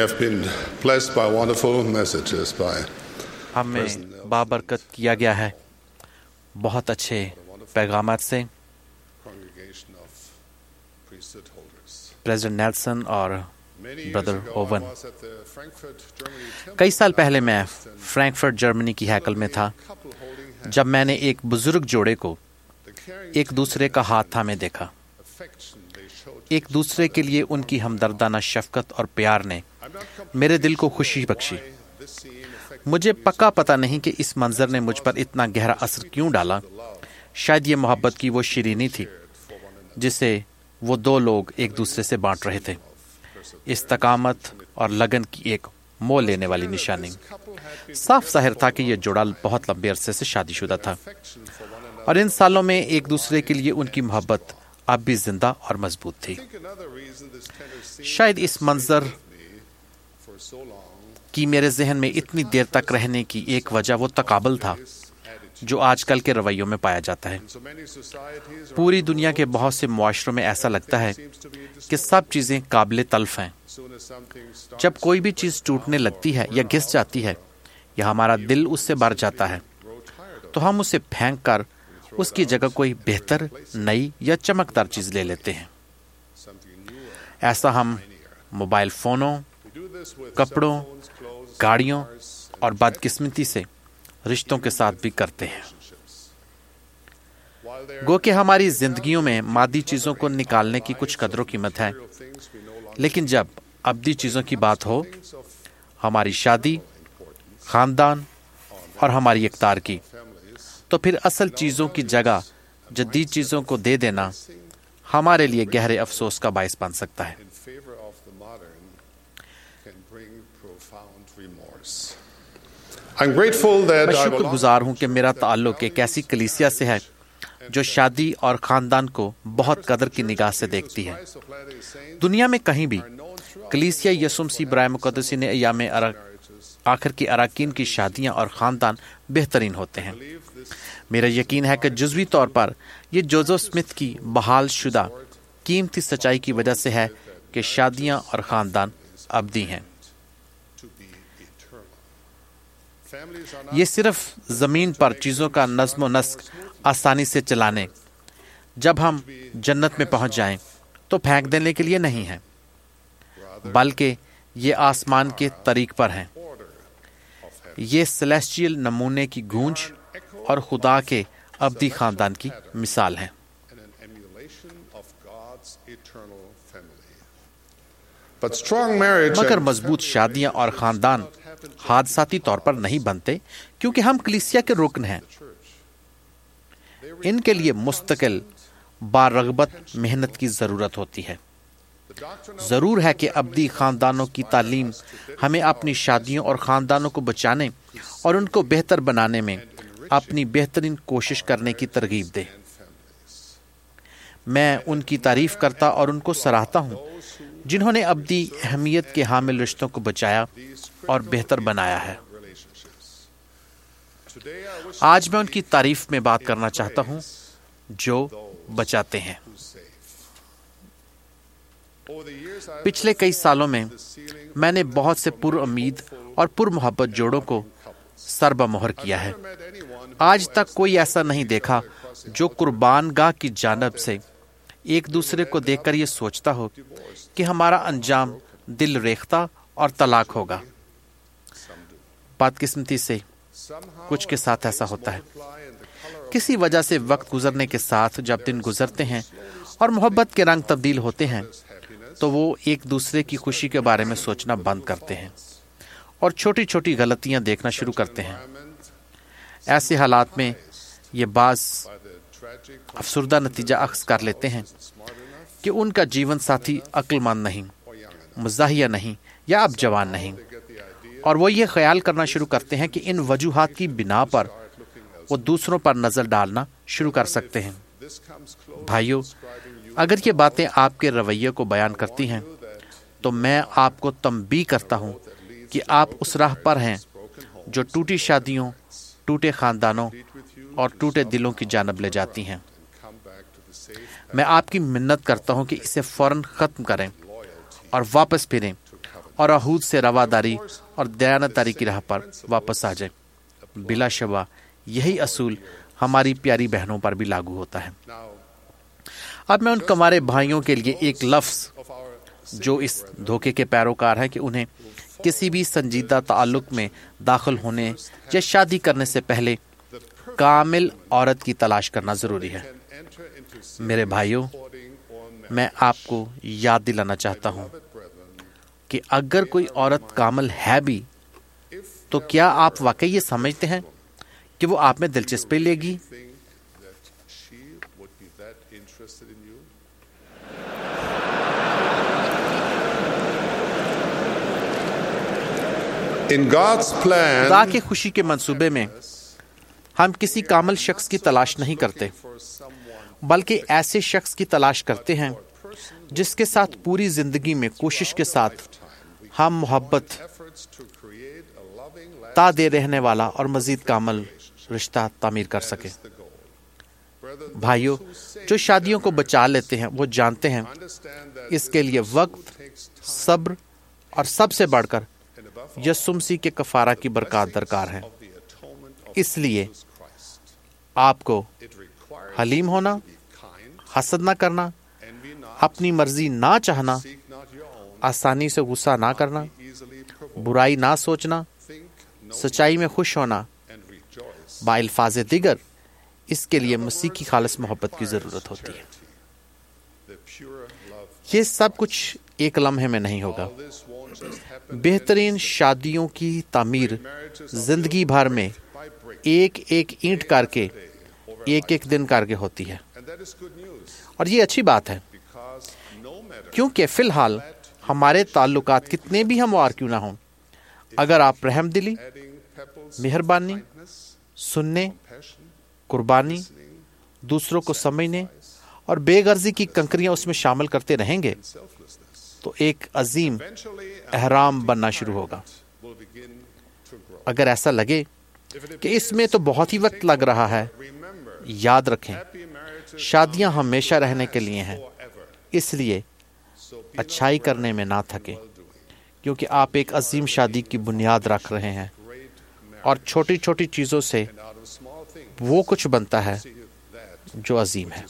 have been blessed by wonderful messages by हमें बाबरकत किया गया है बहुत अच्छे पैगामात से congregation of priesthood holders. President Nelson और Many years brother ago, I ओवन। was at the Frankfurt, Germany temple. कई साल पहले मैं फ्रैंकफर्ट जर्मनी की हैकल में था Couple holding hands, जब मैंने एक बुजुर्ग जोड़े को the caring एक दूसरे का हाथ थामे देखा। affection they showed. एक दूसरे के लिए उनकी हमदर्दाना शफकत और प्यार ने I'm not completely मेरे दिल को खुशी बख्शी। this scene affected मुझे पक्का पता नहीं कि इस मंजर ने मुझ पर इतना गहरा असर क्यों डाला। शायद ये मोहब्बत की वो शीरीनी थी जिसे वो दो लोग एक दूसरे से बांट रहे थे। इस्तकामत और लगन की एक मोल लेने वाली निशानी। साफ जाहिर था कि यह जोड़ा बहुत लंबे अरसे से शादीशुदा था और इन सालों में एक दूसरे के लिए उनकी मोहब्बत अब भी जिंदा और मजबूत थी। another reason this tender scene शायद इस मंजर for so long की मेरे जहन में इतनी देर तक रहने की एक वजह वो तकाबल था जो आजकल के रवैयों में पाया जाता है। so many societies पूरी दुनिया के बहुत से मुआशरों में ऐसा लगता है कि सब चीजें काबिल तल्फ हैं। soon as something starts जब कोई भी चीज टूटने लगती है या घिस जाती है या हमारा दिल उससे भर जाता है तो हम उसे फेंक कर उसकी जगह कोई बेहतर, नई या चमकदार चीज ले लेते हैं। something newer, ऐसा हम मोबाइल फोनों, we do this with कपड़ों, cell phones, clothes, गाड़ियों cars, और बदकिस्मती से रिश्तों के साथ भी करते हैं। while there गो कि हमारी जिंदगियों में मादी चीजों को निकालने की कुछ कदरों कीमत है, are things we no longer लेकिन जब अब्दी चीजों की बात हो, think of हमारी शादी, खानदान और हमारी इक़्तार की, तो फिर असल चीजों की जगह जदीद चीजों को दे देना हमारे लिए गहरे अफसोस का बायस बन सकता है। in favor of the modern can bring profound remorse. I'm grateful that मैं I belong शुक्रगुजार हूं कि मेरा ताल्लुक एक ऐसी कलीसिया से है जो शादी और खानदान को बहुत कदर की निगाह से देखती है। to Latter-day Saints दुनिया में कहीं भी known throughout कलीसिया यसुम मसीह इब्राहिम मुक़द्दसी ने अय्याम आखिर की अराकीन की शादियां और खानदान बेहतरीन होते हैं। मेरा यकीन है कि जुज़वी तौर पर ये जोसेफ स्मिथ की बहाल शुदा कीमती सच्चाई की वजह से है कि शादियां और खानदान अब्दी हैं। to be eternal. Families are not ये सिर्फ जमीन पर चीजों का नज्म नस्क आसानी से चलाने, जब हम जन्नत में पहुंच जाएं तो फेंक देने के लिए नहीं है, बल्कि ये आसमान के तरीक पर हैं। ये सेलेस्टियल नमूने की गूंज और खुदा के अब्दी खानदान की मिसाल हैं। and an emulation of God's eternal family. But strong marriage मगर and मजबूत शादियां और खानदान हादसाती तौर पर नहीं बनते क्योंकि हम कलीसिया के रुकन हैं। इनके लिए मुस्तकिल बारगबत मेहनत की जरूरत होती है। जरूर है कि अब्दी खानदानों की तालीम हमें अपनी शादियों और खानदानों को बचाने और उनको बेहतर बनाने में अपनी बेहतरीन कोशिश करने की तरगीब दे। मैं उनकी तारीफ करता और उनको सराहता हूँ जिन्होंने अब्दी अहमियत के हामिल रिश्तों को बचाया और बेहतर बनाया है। आज मैं उनकी तारीफ में बात करना चाहता हूँ जो बचाते हैं। पिछले कई सालों में मैंने बहुत से पुरउम्मीद और पुरमोहब्बत जोड़ों को सरबमोहर किया है। आज तक कोई ऐसा नहीं देखा जो कुर्बानगाह की जानब से एक दूसरे को देखकर ये सोचता हो कि हमारा अंजाम दिल रेख्ता और तलाक होगा। बदकिस्मती से कुछ के साथ ऐसा होता है। किसी वजह से वक्त गुजरने के साथ जब दिन गुजरते हैं और मोहब्बत के रंग तब्दील होते हैं तो वो एक दूसरे की खुशी के बारे में सोचना बंद करते हैं और छोटी छोटी गलतियां देखना शुरू करते हैं। ऐसे हालात में ये बाज अफसरदा नतीजा अख्स कर लेते हैं कि उनका जीवन साथी अक्लमंद नहीं, मुज़ाहिया नहीं या अब जवान नहीं, और वो ये ख्याल करना शुरू करते हैं कि इन वजूहात की बिना पर वो दूसरों पर नजर डालना शुरू कर सकते हैं। भाइयों, अगर ये बातें आपके रवैये को बयान करती हैं तो मैं आपको तंबीह करता हूँ कि आप उस राह पर हैं जो टूटी शादियों, टूटे खानदानों और टूटे दिलों की जानब ले जाती हैं। मैं आपकी मिन्नत करता हूँ कि इसे फौरन ख़त्म करें और वापस फिरें اور عہود سے رواداری اور دیانتداری کی راہ پر واپس آ جائیں۔ بلا شبہ یہی اصول ہماری پیاری بہنوں پر بھی لاگو ہوتا ہے۔ اب میں ان کمارے بھائیوں کے لیے ایک لفظ جو اس دھوکے کے پیروکار ہیں کہ انہیں کسی بھی سنجیدہ تعلق میں داخل ہونے یا شادی کرنے سے پہلے کامل عورت کی تلاش کرنا ضروری ہے۔ میرے بھائیوں، میں آپ کو یاد دلانا چاہتا ہوں کہ اگر کوئی عورت کامل ہے بھی تو کیا آپ واقعی یہ سمجھتے ہیں کہ وہ آپ میں دلچسپی لے گی؟ خدا کے خوشی کے منصوبے میں ہم کسی کامل شخص کی تلاش نہیں کرتے، بلکہ ایسے شخص کی تلاش کرتے ہیں جس کے ساتھ پوری زندگی میں کوشش کے ساتھ ہم محبت تا دے رہنے والا اور مزید کامل رشتہ تعمیر کر سکے۔ بھائیوں، جو شادیوں کو بچا لیتے ہیں وہ جانتے ہیں اس کے لیے وقت، صبر اور سب سے بڑھ کر یسوع مسیح کے کفارہ کی برکات درکار ہے۔ اس لیے آپ کو حلیم ہونا، حسد نہ کرنا، اپنی مرضی نہ چاہنا، آسانی سے غصہ نہ کرنا، برائی نہ سوچنا، سچائی میں خوش ہونا، بالفاظ دیگر اس کے لیے مسیح کی خالص محبت کی ضرورت ہوتی ہے۔ یہ سب کچھ ایک لمحے میں نہیں ہوگا۔ بہترین شادیوں کی تعمیر زندگی بھر میں ایک ایک اینٹ کر کے، ایک ایک دن کر کے ہوتی ہے، اور یہ اچھی بات ہے، کیونکہ فی الحال ہمارے تعلقات کتنے بھی ہموار کیوں نہ ہوں، اگر آپ رحم دلی، مہربانی، سننے، قربانی، دوسروں کو سمجھنے اور بے غرضی کی کنکریاں اس میں شامل کرتے رہیں گے تو ایک عظیم احرام بننا شروع ہوگا۔ اگر ایسا لگے کہ اس میں تو بہت ہی وقت لگ رہا ہے، یاد رکھیں شادیاں ہمیشہ رہنے کے لیے ہیں، اس لیے اچھائی کرنے میں نہ تھکیں، کیونکہ آپ ایک عظیم شادی کی بنیاد رکھ رہے ہیں، اور چھوٹی چھوٹی چیزوں سے وہ کچھ بنتا ہے جو عظیم ہے۔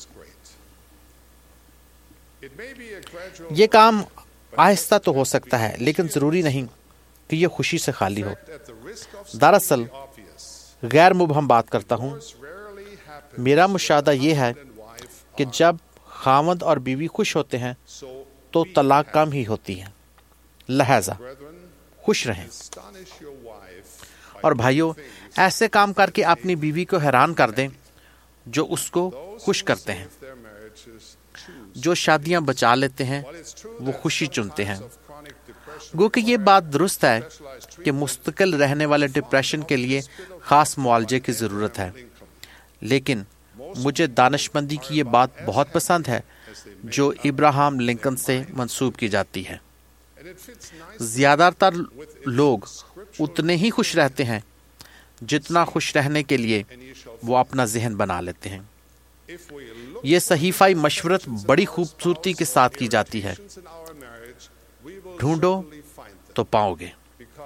یہ کام آہستہ تو ہو سکتا ہے، لیکن ضروری نہیں کہ یہ خوشی سے خالی ہو۔ دراصل غیر مبہم بات کرتا ہوں، میرا مشاہدہ یہ ہے کہ جب خاوند اور بیوی خوش ہوتے ہیں تو طلاق کم ہی ہوتی ہے، لہذا خوش رہیں۔ اور بھائیوں، ایسے کام کر کے اپنی بیوی کو حیران کر دیں جو اس کو خوش کرتے ہیں۔ جو شادیاں بچا لیتے ہیں وہ خوشی چنتے ہیں۔ گو کہ یہ بات درست ہے کہ مستقل رہنے والے ڈپریشن کے لیے خاص معالجے کی ضرورت ہے، لیکن مجھے دانشمندی کی یہ بات بہت پسند ہے جو ابراہم لنکن سے منسوب کی جاتی ہے۔ زیادہ تر لوگ اتنے ہی خوش رہتے ہیں جتنا خوش رہنے کے لیے وہ اپنا ذہن بنا لیتے ہیں۔ یہ صحیفہ مشورت بڑی خوبصورتی کے ساتھ کی جاتی ہے، ڈھونڈو تو پاؤ گے۔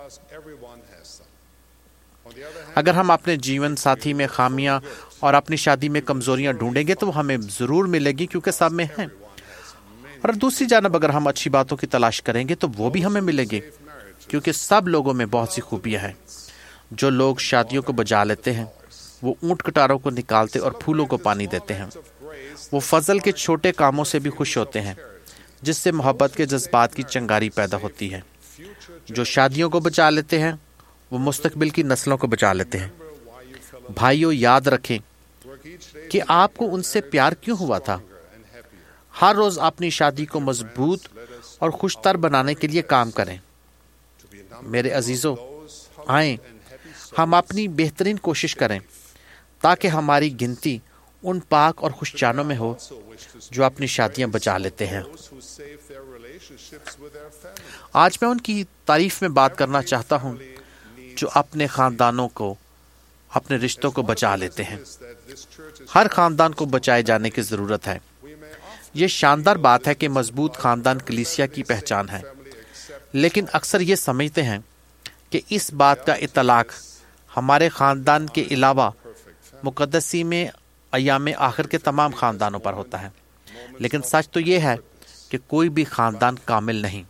اگر ہم اپنے جیون ساتھی میں خامیاں اور اپنی شادی میں کمزوریاں ڈھونڈیں گے تو ہمیں ضرور ملے گی، کیونکہ سب میں ہیں، اور دوسری جانب اگر ہم اچھی باتوں کی تلاش کریں گے تو وہ بھی ہمیں ملے گی، کیونکہ سب لوگوں میں بہت سی خوبیاں ہیں۔ جو لوگ شادیوں کو بجا لیتے ہیں وہ اونٹ کٹاروں کو نکالتے اور پھولوں کو پانی دیتے ہیں۔ وہ فضل کے چھوٹے کاموں سے بھی خوش ہوتے ہیں جس سے محبت کے جذبات کی چنگاری پیدا ہوتی ہے۔ جو شادیوں کو بچا لیتے ہیں وہ مستقبل کی نسلوں کو بچا لیتے ہیں۔ بھائیوں، یاد رکھیں کہ آپ کو ان سے پیار کیوں ہوا تھا۔ ہر روز اپنی شادی کو مضبوط اور خوشتر بنانے کے لیے کام کریں۔ میرے عزیزوں، آئیں ہم اپنی بہترین کوشش کریں تاکہ ہماری گنتی ان پاک اور خوش جانوں میں ہو جو اپنی شادیاں بچا لیتے ہیں۔ آج میں ان کی تعریف میں بات کرنا چاہتا ہوں جو اپنے خاندانوں کو، اپنے رشتوں کو بچا لیتے ہیں۔ ہر خاندان کو بچائے جانے کی ضرورت ہے۔ یہ شاندار بات ہے کہ مضبوط خاندان کلیسیا کی پہچان ہے۔ لیکن اکثر یہ سمجھتے ہیں کہ اس بات کا اطلاق ہمارے خاندان کے علاوہ مقدسی میں ایام آخر کے تمام خاندانوں پر ہوتا ہے، لیکن سچ تو یہ ہے کہ کوئی بھی خاندان کامل نہیں۔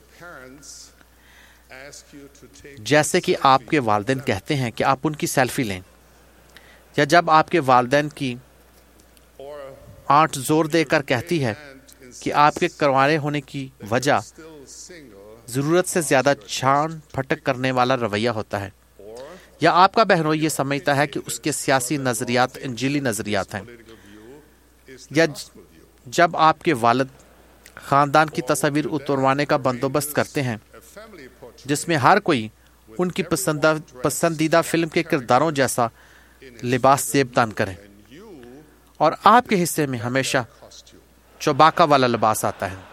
جیسے کہ آپ کے والدین کہتے ہیں کہ آپ ان کی سیلفی لیں، یا جب آپ کے والدین کی آنٹ زور دے کر کہتی ہے کہ آپ کے کنوارے ہونے کی وجہ ضرورت سے زیادہ چھان پھٹک کرنے والا رویہ ہوتا ہے، یا آپ کا بہنوئی یہ سمجھتا ہے کہ اس کے سیاسی نظریات انجیلی نظریات ہیں، یا جب آپ کے والد خاندان کی تصاویر اتروانے کا بندوبست کرتے ہیں جس میں ہر کوئی ان کی پسندیدہ فلم کے کرداروں جیسا لباس زیب تان کرے، اور آپ کے حصے میں ہمیشہ چوباکا والا لباس آتا ہے۔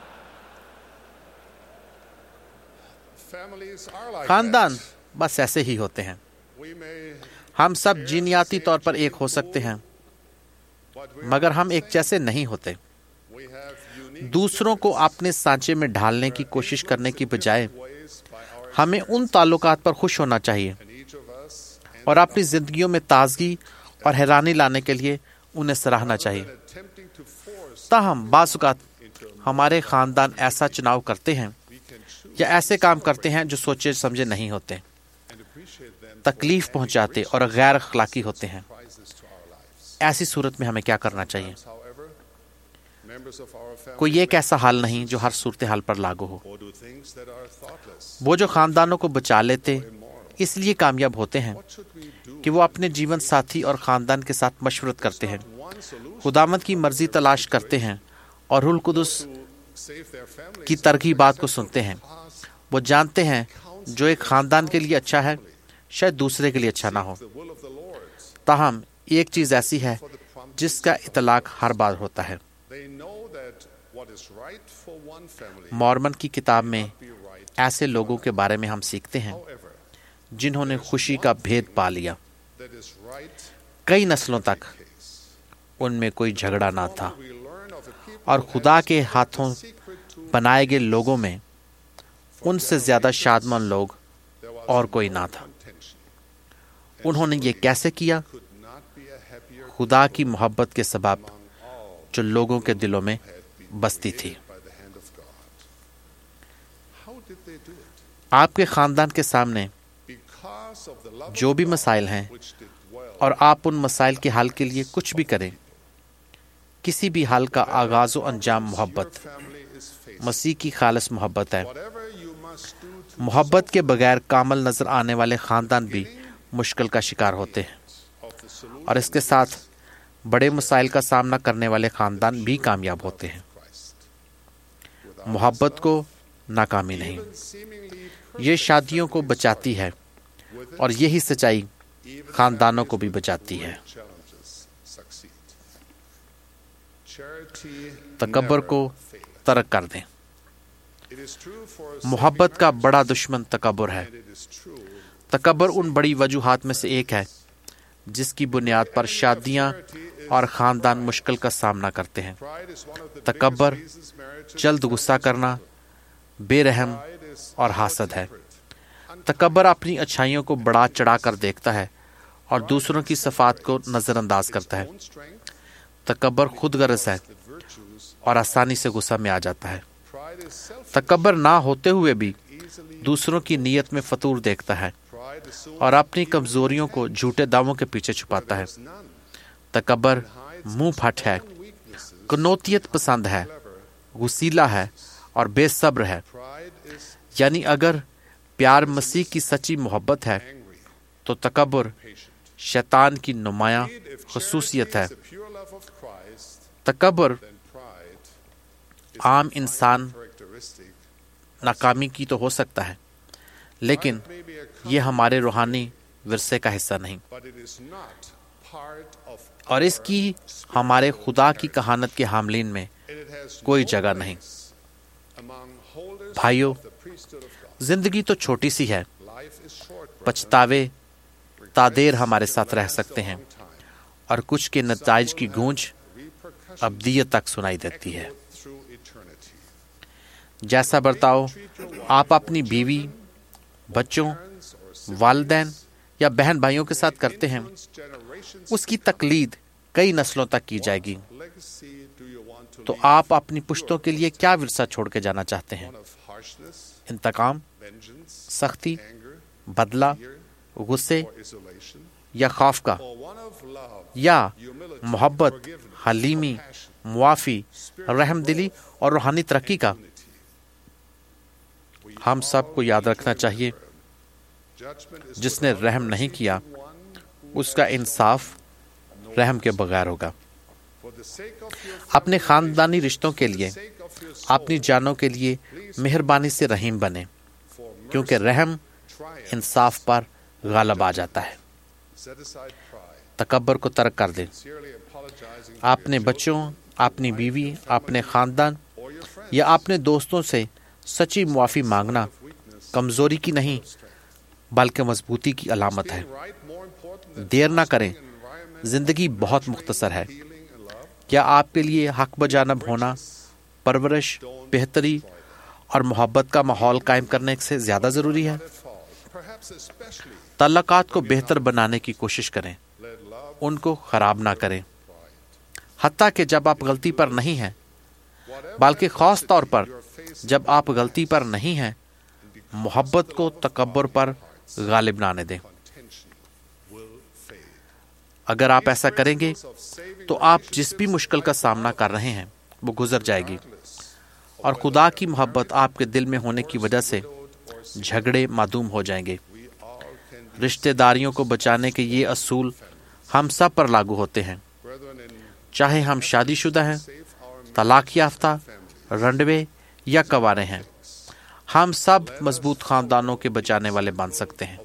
خاندان بس ایسے ہی ہوتے ہیں۔ ہم سب جینیاتی طور پر ایک ہو سکتے ہیں، مگر ہم ایک جیسے نہیں ہوتے۔ دوسروں کو اپنے سانچے میں ڈھالنے کی کوشش کرنے کی بجائے ہمیں ان تعلقات پر خوش ہونا چاہیے اور اپنی زندگیوں میں تازگی اور حیرانی لانے کے لیے انہیں سراہنا چاہیے۔ تاہم بعض اوقات ہمارے خاندان ایسا چناؤ کرتے ہیں یا ایسے کام کرتے ہیں جو سوچے سمجھے نہیں ہوتے، تکلیف پہنچاتے اور غیر اخلاقی ہوتے ہیں۔ ایسی صورت میں ہمیں کیا کرنا چاہیے؟ کوئی ایک ایسا حال نہیں جو ہر صورتحال پر لاگو ہو۔ وہ جو خاندانوں کو بچا لیتے اس لیے کامیاب ہوتے ہیں کہ وہ اپنے جیون ساتھی اور خاندان کے ساتھ مشورت کرتے ہیں، خداوند کی مرضی تلاش کرتے ہیں اور روح القدس کی ترغیبات کو سنتے ہیں۔ وہ جانتے ہیں جو ایک خاندان کے لیے اچھا ہے شاید دوسرے کے لیے اچھا نہ ہو۔ تاہم ایک چیز ایسی ہے جس کا اطلاق ہر بار ہوتا ہے۔ مورمن کی کتاب میں ایسے لوگوں کے بارے میں ہم سیکھتے ہیں جنہوں نے خوشی کا بھید پا لیا۔ کئی نسلوں تک ان میں کوئی جھگڑا نہ تھا، اور خدا کے ہاتھوں بنائے گئے لوگوں میں ان سے زیادہ شادمان لوگ اور کوئی نہ تھا۔ انہوں نے یہ کیسے کیا؟ خدا کی محبت کے سبب جو لوگوں کے دلوں میں بستی تھی۔ آپ کے خاندان کے سامنے جو بھی مسائل ہیں اور آپ ان مسائل کے حل کے لیے کچھ بھی کریں، کسی بھی حل کا آغاز و انجام محبت، مسیح کی خالص محبت ہے۔ محبت کے بغیر کامل نظر آنے والے خاندان بھی مشکل کا شکار ہوتے ہیں، اور اس کے ساتھ بڑے مسائل کا سامنا کرنے والے خاندان بھی کامیاب ہوتے ہیں۔ محبت کو ناکامی نہیں، یہ شادیوں کو بچاتی ہے، اور یہی سچائی خاندانوں کو بھی بچاتی ہے۔ تکبر کو ترک کر دیں۔ محبت کا بڑا دشمن تکبر ہے۔ تکبر ان بڑی وجوہات میں سے ایک ہے جس کی بنیاد پر شادیاں اور خاندان مشکل کا سامنا کرتے ہیں۔ تکبر جلد غصہ کرنا، بے رحم اور حاسد ہے۔ تکبر اپنی اچھائیوں کو بڑا چڑھا کر دیکھتا ہے اور دوسروں کی صفات کو نظر انداز کرتا ہے۔ تکبر خود غرض ہے اور آسانی سے غصہ میں آ جاتا ہے۔ تکبر نہ ہوتے ہوئے بھی دوسروں کی نیت میں فطور دیکھتا ہے اور اپنی کمزوریوں کو جھوٹے دعووں کے پیچھے چھپاتا ہے۔ تکبر منہ پھٹ ہے، کنوتیت پسند ہے، غسیلا ہے اور بے صبر ہے۔ یعنی اگر پیار مسیح کی سچی محبت ہے تو تکبر شیطان کی نمایاں خصوصیت ہے۔ تکبر عام انسان ناکامی کی تو ہو سکتا ہے، لیکن یہ ہمارے روحانی ورثے کا حصہ نہیں، اور اس کی ہمارے خدا کی کہانت کے حاملین میں کوئی جگہ نہیں۔ بھائیو، زندگی تو چھوٹی سی ہے، پچھتاوے تادیر ہمارے ساتھ رہ سکتے ہیں، اور کچھ کے نتائج کی گونج ابدیت تک سنائی دیتی ہے۔ जैसा बर्ताव आप अपनी बीवी, बच्चों, वालिदैन या बहन भाइयों के साथ करते हैं, उसकी तकलीद कई नस्लों तक की जाएगी। तो आप अपनी पुश्तों के लिए क्या विरसा छोड़ के जाना चाहते हैं? इंतकाम, सख्ती, बदला, गुस्से या खौफ का, या मोहब्बत, हलीमी, मुआफी, रहमदिली और रूहानी तरक्की का? हम सबको याद रखना चाहिए, जिसने रहम नहीं किया उसका इंसाफ रहम के बगैर होगा। अपने खानदानी रिश्तों के लिए, अपनी जानों के लिए मेहरबानी से रहीम बने, क्योंकि रहम इंसाफ पर गालिब आ जाता है। तकब्बर को तर्क कर दें। अपने बच्चों, अपनी बीवी, अपने खानदान या अपने दोस्तों से सच्ची मुआफ़ी मांगना कमजोरी की नहीं बल्कि मजबूती की अलामत है। देर ना करें, जिंदगी बहुत मुख्तसर है। क्या आपके लिए हक बजानब होना, परवरिश, बेहतरी और मोहब्बत का माहौल कायम करने से ज्यादा जरूरी है? तल्लुकात को बेहतर बनाने की कोशिश करें, उनको खराब ना करें। हत्ता कि जब आप गलती पर नहीं हैं, बल्कि खास तौर पर जब आप गलती पर नहीं हैं, मोहब्बत को तकब्बुर पर गालिब ना आने दें। अगर आप ऐसा करेंगे तो आप जिस भी मुश्किल का सामना कर रहे हैं वो गुजर जाएगी, और खुदा की मोहब्बत आपके दिल में होने की वजह से झगड़े मादूम हो जाएंगे। रिश्तेदारियों को बचाने के ये असूल हम सब पर लागू होते हैं, चाहे हम शादीशुदा हैं, तलाक याफ्ता, रंडवे या कवारे हैं। हम सब मजबूत खानदानों के बचाने वाले बन सकते हैं।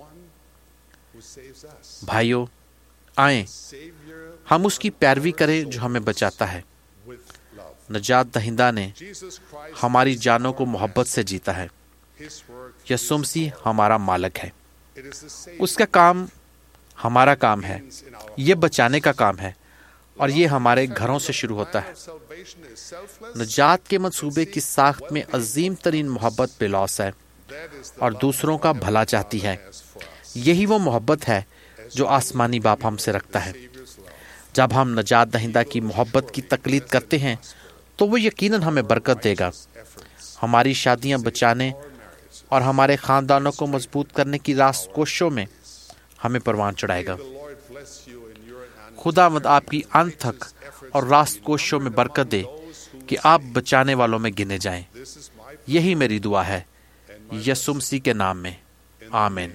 भाइयों, आएं हम उसकी पैरवी करें जो हमें बचाता है। नजात दहिंदा ने हमारी जानों को मोहब्बत से जीता है। यीशु मसीह हमारा मालिक है। उसका काम हमारा काम है, ये बचाने का काम है, और ये हमारे घरों से शुरू होता है। नजात के मंसूबे की साख्त में अजीम तरीन मोहब्बत बेलौस है और दूसरों का भला चाहती है। यही वो मोहब्बत है जो आसमानी बाप हमसे रखता है। जब हम नजात दहिंदा की मोहब्बत की तकलीद करते हैं तो वो यकीनन हमें बरकत देगा, हमारी शादियां बचाने और हमारे खानदानों को मजबूत करने की रास्त कोशिशों में हमें परवान चढ़ाएगा। खुदावंद आपकी अनथक और रास्त कोशिशों में बरकत दे कि आप बचाने वालों में गिने जाएं। यही मेरी दुआ है, यीशु मसीह के नाम में, आमीन।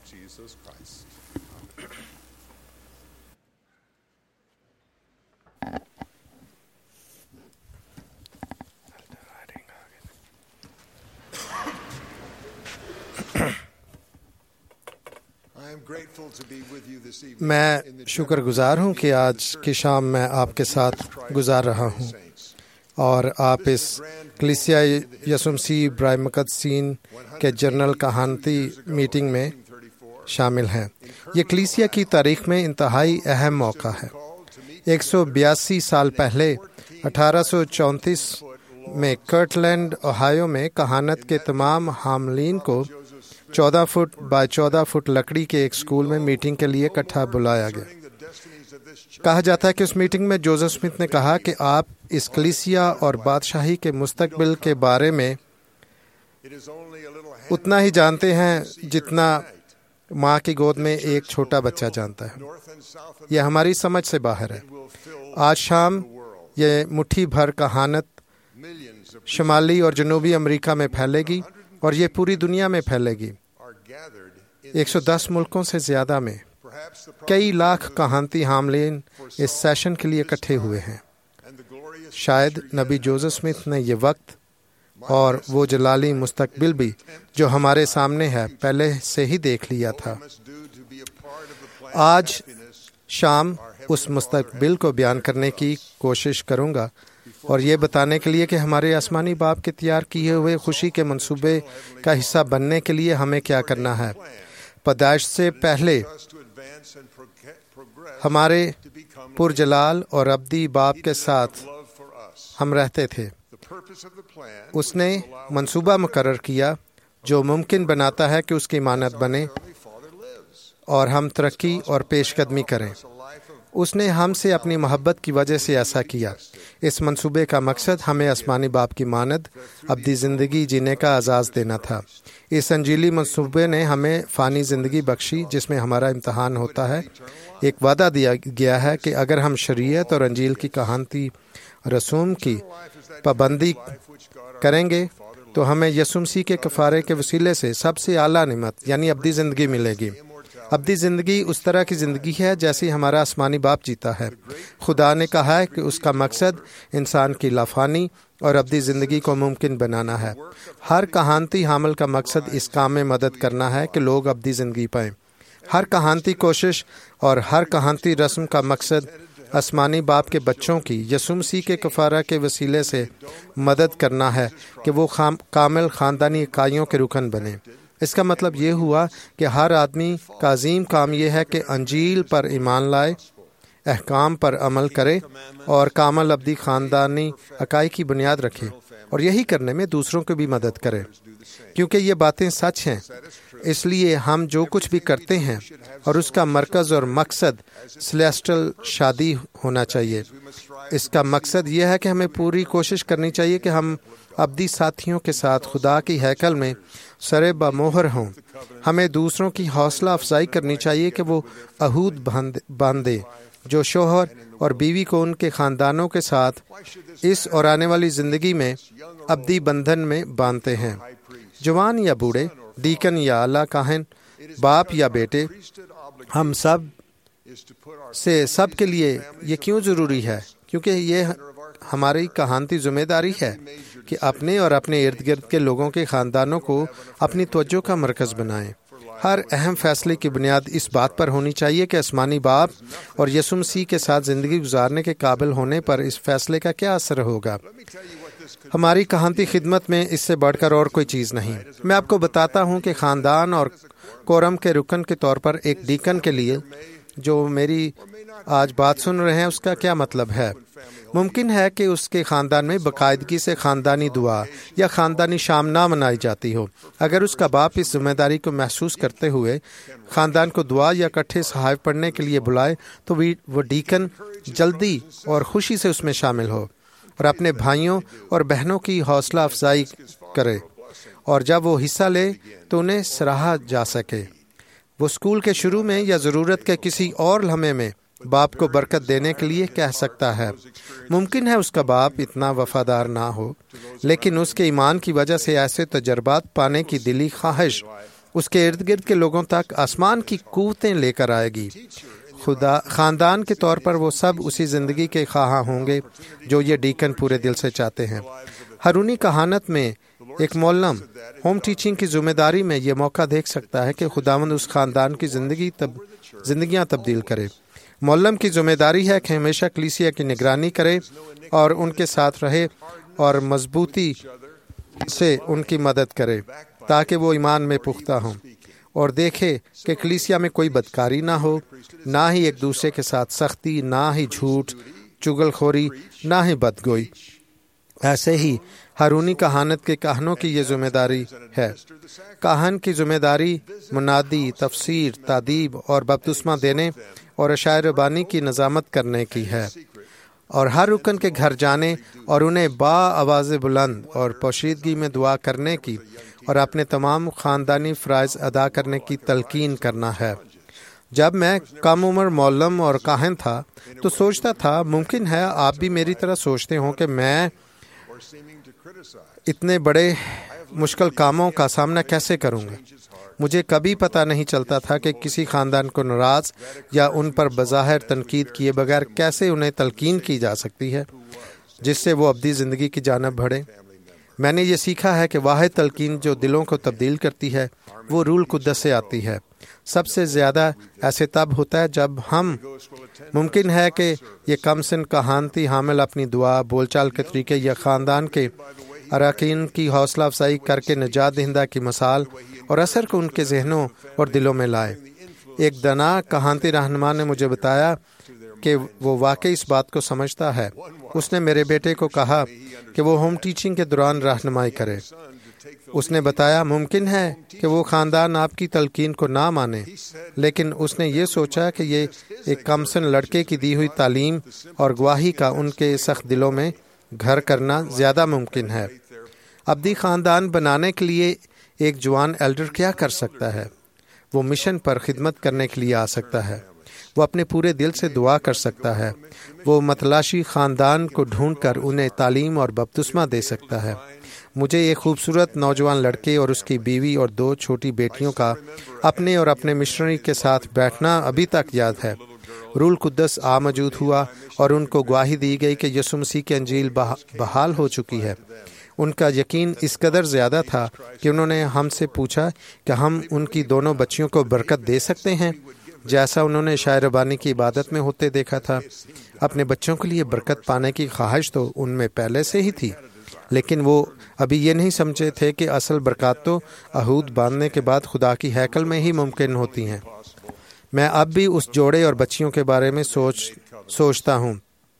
मैं शुक्रगुजार हूँ कि आज की शाम मैं आपके साथ गुजार रहा हूँ और आप इस कलीसिया यीशु मसीह इब्राहिम मुक़द्दसीन के जनरल कहानती मीटिंग में शामिल हैं। ये कलीसिया की तारीख में इंतहाई अहम मौका है। 182 साल पहले 1834 में कर्टलैंड ओहायो में कहानत के तमाम हामलीन को 14 फुट बाय 14 फुट लकड़ी के एक स्कूल में मीटिंग के लिए इकट्ठा बुलाया गया। कहा जाता है कि उस मीटिंग में जोसेफ स्मिथ ने कहा कि आप इस कलीसिया और बादशाही के मुस्तकबिल के बारे में उतना ही जानते हैं जितना माँ की गोद में एक छोटा बच्चा जानता है। यह हमारी समझ से बाहर है। आज शाम ये मुट्ठी भर कहानत शुमाली और जनूबी अमेरिका में फैलेगी और ये पूरी दुनिया में फैलेगी। 110 मुल्कों से ज्यादा में कई लाख कहानती हामलीन इस सेशन के लिए इकट्ठे हुए हैं। शायद नबी जोसेफ स्मिथ ने ये वक्त और वो जलाली मुस्तकबिल भी जो हमारे सामने है पहले से ही देख लिया था। आज शाम उस मुस्तकबिल को बयान करने की कोशिश करूंगा और ये बताने के लिए कि हमारे आसमानी बाप के तैयार किए हुए खुशी के मंसूबे का हिस्सा बनने के लिए हमें क्या करना है। पैदाइश से पहले हमारे पुरजलाल और अब्दी बाप के साथ हम रहते थे। اس نے منصوبہ مقرر کیا جو ممکن بناتا ہے کہ اس کی مانند بنے اور ہم ترقی اور پیش قدمی کریں۔ اس نے ہم سے اپنی محبت کی وجہ سے ایسا کیا۔ اس منصوبے کا مقصد ہمیں آسمانی باپ کی مانند ابدی زندگی جینے کا اعزاز دینا تھا۔ اس انجیلی منصوبے نے ہمیں فانی زندگی بخشی جس میں ہمارا امتحان ہوتا ہے۔ ایک وعدہ دیا گیا ہے کہ اگر ہم شریعت اور انجیل کی کہانتی رسوم کی پابندی کریں گے تو ہمیں یسوع مسیح کے کفارے کے وسیلے سے سب سے اعلیٰ نعمت یعنی ابدی زندگی ملے گی۔ ابدی زندگی اس طرح کی زندگی ہے جیسی ہمارا آسمانی باپ جیتا ہے۔ خدا نے کہا ہے کہ اس کا مقصد انسان کی لافانی اور ابدی زندگی کو ممکن بنانا ہے۔ ہر کہانتی حامل کا مقصد اس کام میں مدد کرنا ہے کہ لوگ ابدی زندگی پائیں۔ ہر کہانتی کوشش اور ہر کہانتی رسم کا مقصد آسمانی باپ کے بچوں کی یسوع مسیح کے کفارہ کے وسیلے سے مدد کرنا ہے کہ وہ کامل خاندانی اکائیوں کے رکن بنیں۔ اس کا مطلب یہ ہوا کہ ہر آدمی کا عظیم کام یہ ہے کہ انجیل پر ایمان لائے، احکام پر عمل کرے اور کامل ابدی خاندانی اکائی کی بنیاد رکھے، اور یہی کرنے میں دوسروں کو بھی مدد کرے۔ کیونکہ یہ باتیں سچ ہیں، اس لیے ہم جو کچھ بھی کرتے ہیں اور اس کا مرکز اور مقصد سلیسٹل شادی ہونا چاہیے۔ اس کا مقصد یہ ہے کہ ہمیں پوری کوشش کرنی چاہیے کہ ہم ابدی ساتھیوں کے ساتھ خدا کی ہیکل میں سرے بموہر ہوں۔ ہمیں دوسروں کی حوصلہ افزائی کرنی چاہیے کہ وہ عہد باندھے جو شوہر اور بیوی کو ان کے خاندانوں کے ساتھ اس اور آنے والی زندگی میں ابدی بندھن میں باندھتے ہیں۔ جوان یا بوڑھے، ڈیکن یا اعلیٰ کاہن، باپ یا بیٹے، ہم سب کے لیے یہ کیوں ضروری ہے؟ کیونکہ یہ ہماری کہانتی ذمہ داری ہے کہ اپنے اور اپنے ارد گرد کے لوگوں کے خاندانوں کو اپنی توجہ کا مرکز بنائیں۔ ہر اہم فیصلے کی بنیاد اس بات پر ہونی چاہیے کہ آسمانی باپ اور یسوع مسیح کے ساتھ زندگی گزارنے کے قابل ہونے پر اس فیصلے کا کیا اثر ہوگا۔ ہماری کہانتی خدمت میں اس سے بڑھ کر اور کوئی چیز نہیں۔ میں آپ کو بتاتا ہوں کہ خاندان اور کورم کے رکن کے طور پر ایک ڈیکن کے لیے جو میری آج بات سن رہے ہیں اس کا کیا مطلب ہے۔ ممکن ہے کہ اس کے خاندان میں باقاعدگی سے خاندانی دعا یا خاندانی شام نہ منائی جاتی ہو۔ اگر اس کا باپ اس ذمہ داری کو محسوس کرتے ہوئے خاندان کو دعا یا اکٹھے صحائف پڑھنے کے لیے بلائے تو وہ ڈیکن جلدی اور خوشی سے اس میں شامل ہو اور اپنے بھائیوں اور بہنوں کی حوصلہ افزائی کرے، اور جب وہ حصہ لے تو انہیں سراہا جا سکے۔ وہ اسکول کے شروع میں یا ضرورت کے کسی اور لمحے میں باپ کو برکت دینے کے لیے کہہ سکتا ہے۔ ممکن ہے اس کا باپ اتنا وفادار نہ ہو، لیکن اس کے ایمان کی وجہ سے ایسے تجربات پانے کی دلی خواہش اس کے ارد گرد کے لوگوں تک آسمان کی قوتیں لے کر آئے گی۔ خاندان کے طور پر وہ سب اسی زندگی کے خواہاں ہوں گے جو یہ ڈیکن پورے دل سے چاہتے ہیں۔ ہارونی کہانت میں ایک معلم ہوم ٹیچنگ کی ذمہ داری میں یہ موقع دیکھ سکتا ہے کہ خداوند اس خاندان کی زندگیاں تبدیل کرے۔ معلم کی ذمہ داری ہے کہ ہمیشہ کلیسیا کی نگرانی کرے اور ان کے ساتھ رہے اور مضبوطی سے ان کی مدد کرے تاکہ وہ ایمان میں پختہ ہوں، اور دیکھے کہ کلیسیا میں کوئی بدکاری نہ ہو، نہ ہی ایک دوسرے کے ساتھ سختی، نہ ہی جھوٹ، چغل خوری، نہ ہی بدگوئی۔ ایسے ہی ہارونی کہانت کے کاہنوں کی یہ ذمہ داری ہے۔ کاہن کی ذمہ داری منادی، تفسیر، تادیب اور بپتسمہ دینے اور عشائر ربانی کی نظامت کرنے کی ہے، اور ہر رکن کے گھر جانے اور انہیں با آواز بلند اور پوشیدگی میں دعا کرنے کی اور اپنے تمام خاندانی فرائض ادا کرنے کی تلقین کرنا ہے۔ جب میں کم عمر معلم اور کاہن تھا تو سوچتا تھا ممکن ہے آپ بھی میری طرح سوچتے ہوں کہ میں اتنے بڑے مشکل کاموں کا سامنا کیسے کروں گا۔ مجھے کبھی پتہ نہیں چلتا تھا کہ کسی خاندان کو ناراض یا ان پر بظاہر تنقید کیے بغیر کیسے انہیں تلقین کی جا سکتی ہے جس سے وہ ابدی زندگی کی جانب بڑھیں۔ میں نے یہ سیکھا ہے کہ واحد تلقین جو دلوں کو تبدیل کرتی ہے وہ روح القدس سے آتی ہے۔ سب سے زیادہ ایسے تب ہوتا ہے جب ہم ممکن ہے کہ یہ کم سن کہانتی حامل اپنی دعا، بول چال کے طریقے یا خاندان کے اراکین کی حوصلہ افزائی کر کے نجات دہندہ کی مثال اور اثر کو ان کے ذہنوں اور دلوں میں لائے۔ ایک دانا کہانتی رہنما نے مجھے بتایا کہ وہ واقعی اس بات کو سمجھتا ہے۔ اس نے میرے بیٹے کو کہا کہ وہ ہوم ٹیچنگ کے دوران رہنمائی کرے۔ اس نے بتایا ممکن ہے کہ وہ خاندان آپ کی تلقین کو نہ مانے، لیکن اس نے یہ سوچا کہ یہ ایک کمسن لڑکے کی دی ہوئی تعلیم اور گواہی کا ان کے سخت دلوں میں گھر کرنا زیادہ ممکن ہے۔ ابدی خاندان بنانے کے لیے ایک جوان ایلڈر کیا کر سکتا ہے؟ وہ مشن پر خدمت کرنے کے لیے آ سکتا ہے۔ وہ اپنے پورے دل سے دعا کر سکتا ہے۔ وہ متلاشی خاندان کو ڈھونڈ کر انہیں تعلیم اور بپتسمہ دے سکتا ہے۔ مجھے ایک خوبصورت نوجوان لڑکے اور اس کی بیوی اور 2 چھوٹی بیٹیوں کا اپنے اور اپنے مشنری کے ساتھ بیٹھنا ابھی تک یاد ہے۔ روح القدس موجود ہوا اور ان کو گواہی دی گئی کہ یسوع مسیح کی انجیل بحال ہو چکی ہے۔ ان کا یقین اس قدر زیادہ تھا کہ انہوں نے ہم سے پوچھا کہ ہم ان کی دونوں بچیوں کو برکت دے سکتے ہیں، جیسا انہوں نے شاعر ربانی کی عبادت میں ہوتے دیکھا تھا۔ اپنے بچوں کے لیے برکت پانے کی خواہش تو ان میں پہلے سے ہی تھی، لیکن وہ ابھی یہ نہیں سمجھے تھے کہ اصل برکات تو عہد باندھنے کے بعد خدا کی ہیکل میں ہی ممکن ہوتی ہیں۔ میں اب بھی اس جوڑے اور بچیوں کے بارے میں سوچتا ہوں۔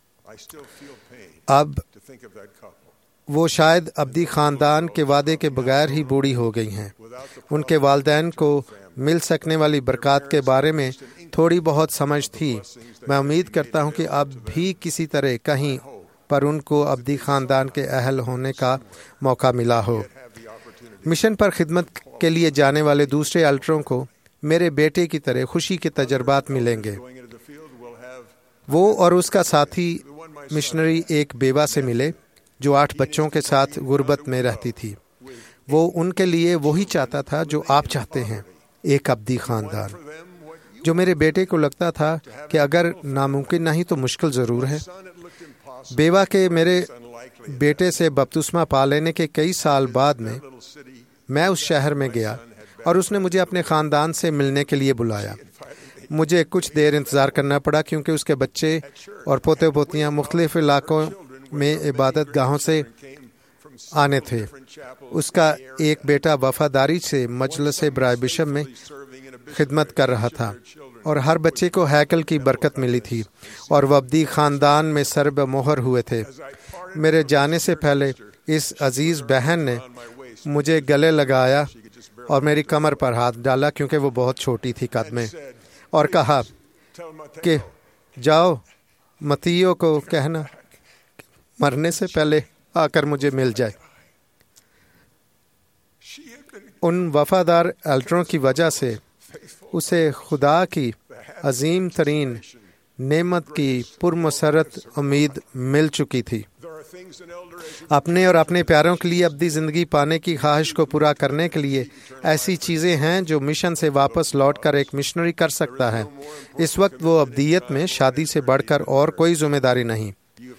اب وہ شاید ابدی خاندان کے وعدے کے بغیر ہی بوڑھی ہو گئی ہیں۔ ان کے والدین کو مل سکنے والی برکات کے بارے میں تھوڑی بہت سمجھ تھی۔ میں امید کرتا ہوں کہ اب بھی کسی طرح کہیں پر ان کو ابدی خاندان کے اہل ہونے کا موقع ملا ہو۔ مشن پر خدمت کے لیے جانے والے دوسرے الٹروں کو میرے بیٹے کی طرح خوشی کے تجربات ملیں گے۔ وہ اور اس کا ساتھی مشنری ایک بیوہ سے ملے جو 8 بچوں کے ساتھ غربت میں رہتی تھی۔ وہ ان کے لیے وہی چاہتا تھا جو آپ چاہتے ہیں، ایک ابدی خاندان۔ جو میرے بیٹے کو لگتا تھا کہ اگر ناممکن نہیں تو مشکل ضرور ہے۔ بیوہ کے میرے بیٹے سے بپتسمہ پا لینے کے کئی سال بعد میں اس شہر میں گیا اور اس نے مجھے اپنے خاندان سے ملنے کے لیے بلایا۔ مجھے کچھ دیر انتظار کرنا پڑا کیونکہ اس کے بچے اور پوتے پوتیاں مختلف علاقوں میں عبادت گاہوں سے آنے تھے۔ اس کا ایک بیٹا وفاداری سے مجلس برائے بشپ میں خدمت کر رہا تھا اور ہر بچے کو ہیکل کی برکت ملی تھی اور وہ ابدی خاندان میں سرب مہر ہوئے تھے۔ میرے جانے سے پہلے اس عزیز بہن نے مجھے گلے لگایا اور میری کمر پر ہاتھ ڈالا کیونکہ وہ بہت چھوٹی تھی قد میں، اور کہا کہ جاؤ متیو کو کہنا مرنے سے پہلے آ کر مجھے مل جائے۔ ان وفادار ایلڈروں کی وجہ سے اسے خدا کی عظیم ترین نعمت کی پرمسرت امید مل چکی تھی۔ اپنے اور اپنے پیاروں کے لیے ابدی زندگی پانے کی خواہش کو پورا کرنے کے لیے ایسی چیزیں ہیں جو مشن سے واپس لوٹ کر ایک مشنری کر سکتا ہے۔ اس وقت وہ ابدیت میں شادی سے بڑھ کر اور کوئی ذمہ داری نہیں۔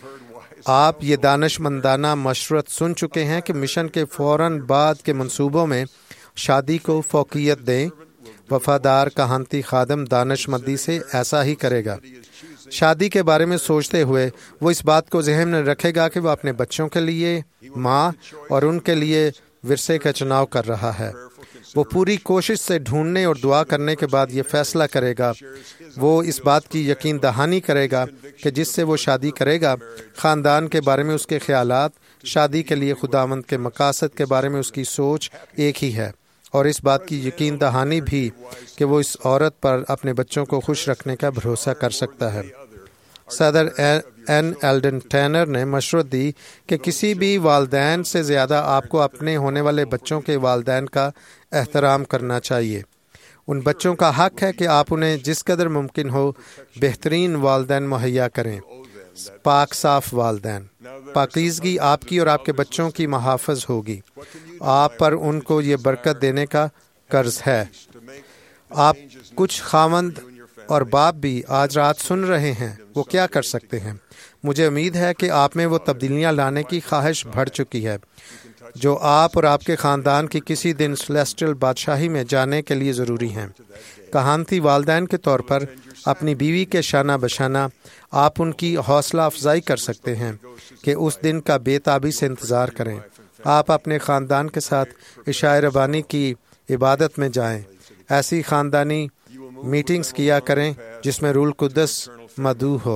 آپ یہ دانش مندانہ مشورت سن چکے ہیں کہ مشن کے فوراً بعد کے منصوبوں میں شادی کو فوقیت دیں۔ وفادار کہانتی خادم دانش مندی سے ایسا ہی کرے گا۔ شادی کے بارے میں سوچتے ہوئے وہ اس بات کو ذہن میں رکھے گا کہ وہ اپنے بچوں کے لیے ماں اور ان کے لیے ورثے کا چناؤ کر رہا ہے۔ وہ پوری کوشش سے ڈھونڈنے اور دعا کرنے کے بعد یہ فیصلہ کرے گا۔ وہ اس بات کی یقین دہانی کرے گا کہ جس سے وہ شادی کرے گا خاندان کے بارے میں اس کے خیالات، شادی کے لیے خداوند کے مقاصد کے بارے میں اس کی سوچ ایک ہی ہے، اور اس بات کی یقین دہانی بھی کہ وہ اس عورت پر اپنے بچوں کو خوش رکھنے کا بھروسہ کر سکتا ہے۔ صدر این ایلڈن ٹینر نے مشورت دی کہ کسی بھی والدین سے زیادہ آپ کو اپنے ہونے والے بچوں کے والدین کا احترام کرنا چاہیے۔ ان بچوں کا حق ہے کہ آپ انہیں جس قدر ممکن ہو بہترین والدین مہیا کریں، پاک صاف والدین۔ پاکیزگی آپ کی اور آپ کے بچوں کی محافظ ہوگی۔ آپ پر ان کو یہ برکت دینے کا قرض ہے۔ آپ کچھ خاوند اور باپ بھی آج رات سن رہے ہیں، وہ کیا کر سکتے ہیں؟ مجھے امید ہے کہ آپ میں وہ تبدیلیاں لانے کی خواہش بڑھ چکی ہے جو آپ اور آپ کے خاندان کی کسی دن سلیسٹل بادشاہی میں جانے کے لیے ضروری ہیں۔ کہانتی والدین کے طور پر اپنی بیوی کے شانہ بشانہ آپ ان کی حوصلہ افزائی کر سکتے ہیں کہ اس دن کا بے تابی سے انتظار کریں۔ آپ اپنے خاندان کے ساتھ عشاء ربانی کی عبادت میں جائیں۔ ایسی خاندانی میٹنگز کیا کریں جس میں روح القدس مدعو ہو۔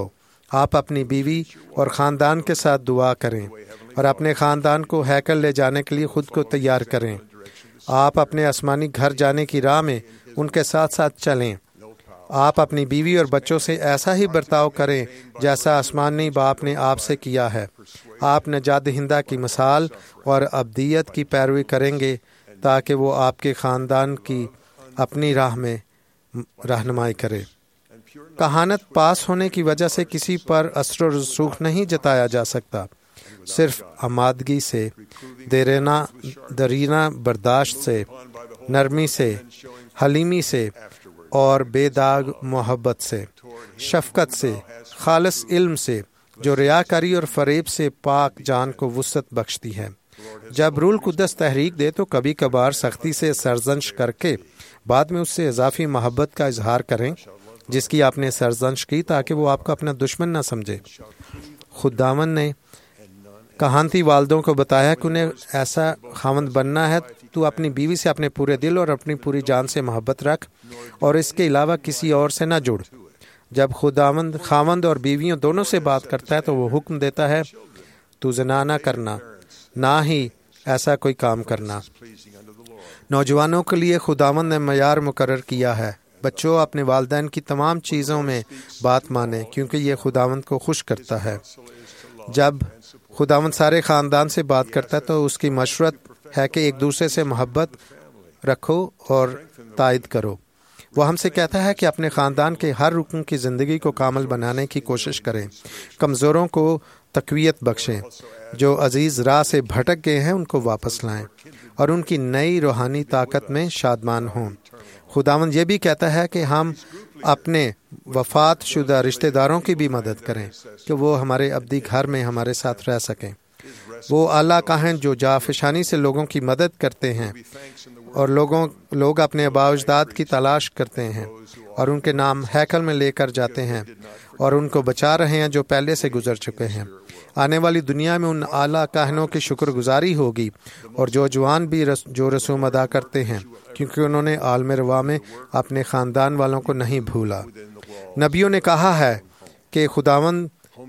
آپ اپنی بیوی اور خاندان کے ساتھ دعا کریں اور اپنے خاندان کو ہیکل لے جانے کے لیے خود کو تیار کریں۔ آپ اپنے آسمانی گھر جانے کی راہ میں ان کے ساتھ ساتھ چلیں۔ آپ اپنی بیوی اور بچوں سے ایسا ہی برتاؤ کریں جیسا آسمانی باپ نے آپ سے کیا ہے۔ آپ نجات دہندہ کی مثال اور ابدیت کی پیروی کریں گے تاکہ وہ آپ کے خاندان کی اپنی راہ میں رہنمائی کرے۔ کہانت پاس ہونے کی وجہ سے کسی پر اثر و رسوخ نہیں جتایا جا سکتا، صرف آمادگی سے، دیرینہ برداشت سے، نرمی سے، حلیمی سے اور بے داغ محبت سے، شفقت سے، خالص علم سے، جو ریاکاری اور فریب سے پاک جان کو وسعت بخشتی ہے۔ جب روح القدس تحریک دے تو کبھی کبھار سختی سے سرزنش کر کے بعد میں اس سے اضافی محبت کا اظہار کریں جس کی آپ نے سرزنش کی، تاکہ وہ آپ کو اپنا دشمن نہ سمجھے۔ خداوند نے کہانتی والدوں کو بتایا کہ انہیں ایسا خاوند بننا ہے، تو اپنی بیوی سے اپنے پورے دل اور اپنی پوری جان سے محبت رکھ اور اس کے علاوہ کسی اور سے نہ جڑ۔ جب خداوند خاوند اور بیویوں دونوں سے بات کرتا ہے تو وہ حکم دیتا ہے تو زنا نہ کرنا، نہ ہی ایسا کوئی کام کرنا۔ نوجوانوں کے لیے خداوند نے معیار مقرر کیا ہے، بچوں اپنے والدین کی تمام چیزوں میں بات مانیں کیونکہ یہ خداوند کو خوش کرتا ہے۔ جب خداوند سارے خاندان سے بات کرتا ہے تو اس کی مشورت ہے کہ ایک دوسرے سے محبت رکھو اور تائید کرو۔ وہ ہم سے کہتا ہے کہ اپنے خاندان کے ہر رکن کی زندگی کو کامل بنانے کی کوشش کریں، کمزوروں کو تقویت بخشیں، جو عزیز راہ سے بھٹک گئے ہیں ان کو واپس لائیں اور ان کی نئی روحانی طاقت میں شادمان ہوں۔ خداوند یہ بھی کہتا ہے کہ ہم اپنے وفات شدہ رشتہ داروں کی بھی مدد کریں کہ وہ ہمارے ابدی گھر میں ہمارے ساتھ رہ سکیں۔ وہ اعلیٰ کاہن جو جافشانی سے لوگوں کی مدد کرتے ہیں اور لوگ اپنے آباء و اجداد کی تلاش کرتے ہیں اور ان کے نام ہیکل میں لے کر جاتے ہیں اور ان کو بچا رہے ہیں جو پہلے سے گزر چکے ہیں۔ آنے والی دنیا میں ان اعلیٰ کاہنوں کی شکر گزاری ہوگی اور جو جوان بھی جو رسوم ادا کرتے ہیں، کیونکہ انہوں نے عالم روا میں اپنے خاندان والوں کو نہیں بھولا۔ نبیوں نے کہا ہے کہ خداوند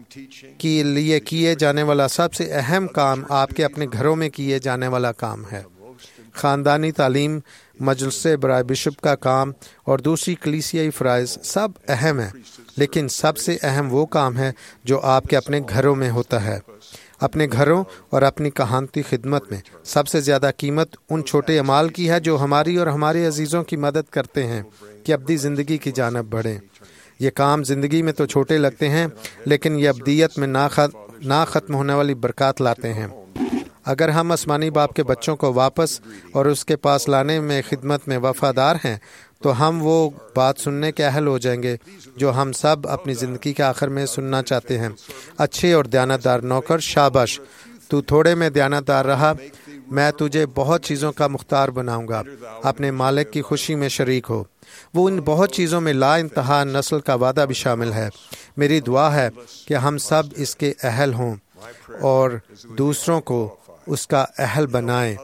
کے لیے کیے جانے والا سب سے اہم کام آپ کے اپنے گھروں میں کیے جانے والا کام ہے۔ خاندانی تعلیم، مجلس برائے بشپ کا کام اور دوسری کلیسیائی فرائض سب اہم ہیں، لیکن سب سے اہم وہ کام ہے جو آپ کے اپنے گھروں میں ہوتا ہے۔ اپنے گھروں اور اپنی کہانتی خدمت میں سب سے زیادہ قیمت ان چھوٹے اعمال کی ہے جو ہماری اور ہمارے عزیزوں کی مدد کرتے ہیں کہ ابدی زندگی کی جانب بڑھیں۔ یہ کام زندگی میں تو چھوٹے لگتے ہیں لیکن یہ ابدیت میں نہ ختم ہونے والی برکات لاتے ہیں۔ اگر ہم آسمانی باپ کے بچوں کو واپس اور اس کے پاس لانے میں خدمت میں وفادار ہیں تو ہم وہ بات سننے کے اہل ہو جائیں گے جو ہم سب اپنی زندگی کے آخر میں سننا چاہتے ہیں۔ اچھے اور دیانتدار نوکر، شاباش، تو تھوڑے میں دیانتدار رہا، میں تجھے بہت چیزوں کا مختار بناؤں گا، اپنے مالک کی خوشی میں شریک ہو۔ وہ ان بہت چیزوں میں لا انتہا نسل کا وعدہ بھی شامل ہے۔ میری دعا ہے کہ ہم سب اس کے اہل ہوں اور دوسروں کو اس کا اہل بنائیں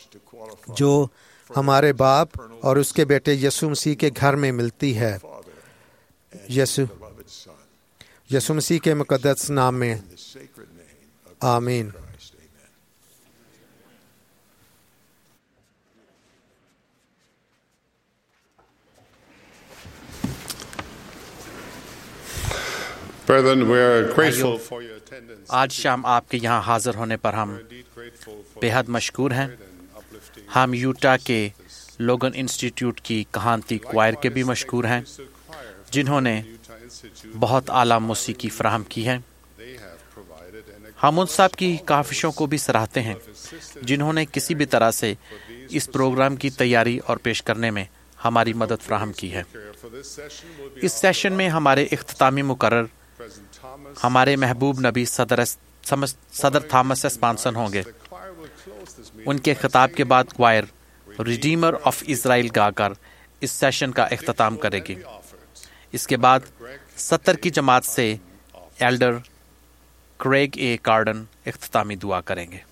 جو ہمارے باپ اور اس کے بیٹے یسوع مسیح کے گھر میں ملتی ہے۔ یسوع مسیح کے مقدس نام میں آمین۔ Brethren, we are grateful for your attendance. آج شام آپ کے یہاں حاضر ہونے پر ہم بے حد مشکور ہیں۔ ہم یوٹا کے لوگن انسٹیٹیوٹ کی کہانتی کوائر کے بھی مشکور ہیں جنہوں نے بہت اعلیٰ موسیقی فراہم کی ہے۔ ہم ان سب کی کاوشوں کو بھی سراہتے ہیں جنہوں نے کسی بھی طرح سے اس پروگرام کی تیاری اور پیش کرنے میں ہماری مدد فراہم کی ہے۔ اس سیشن میں ہمارے اختتامی مقرر ہمارے محبوب نبی صدر تھامس اسپانسن ہوں گے۔ ان کے خطاب کے بعد کوائر ریڈیمر آف اسرائیل گا کر اس سیشن کا اختتام کرے گی۔ اس کے بعد 70 کی جماعت سے ایلڈر کریگ اے کارڈن اختتامی دعا کریں گے۔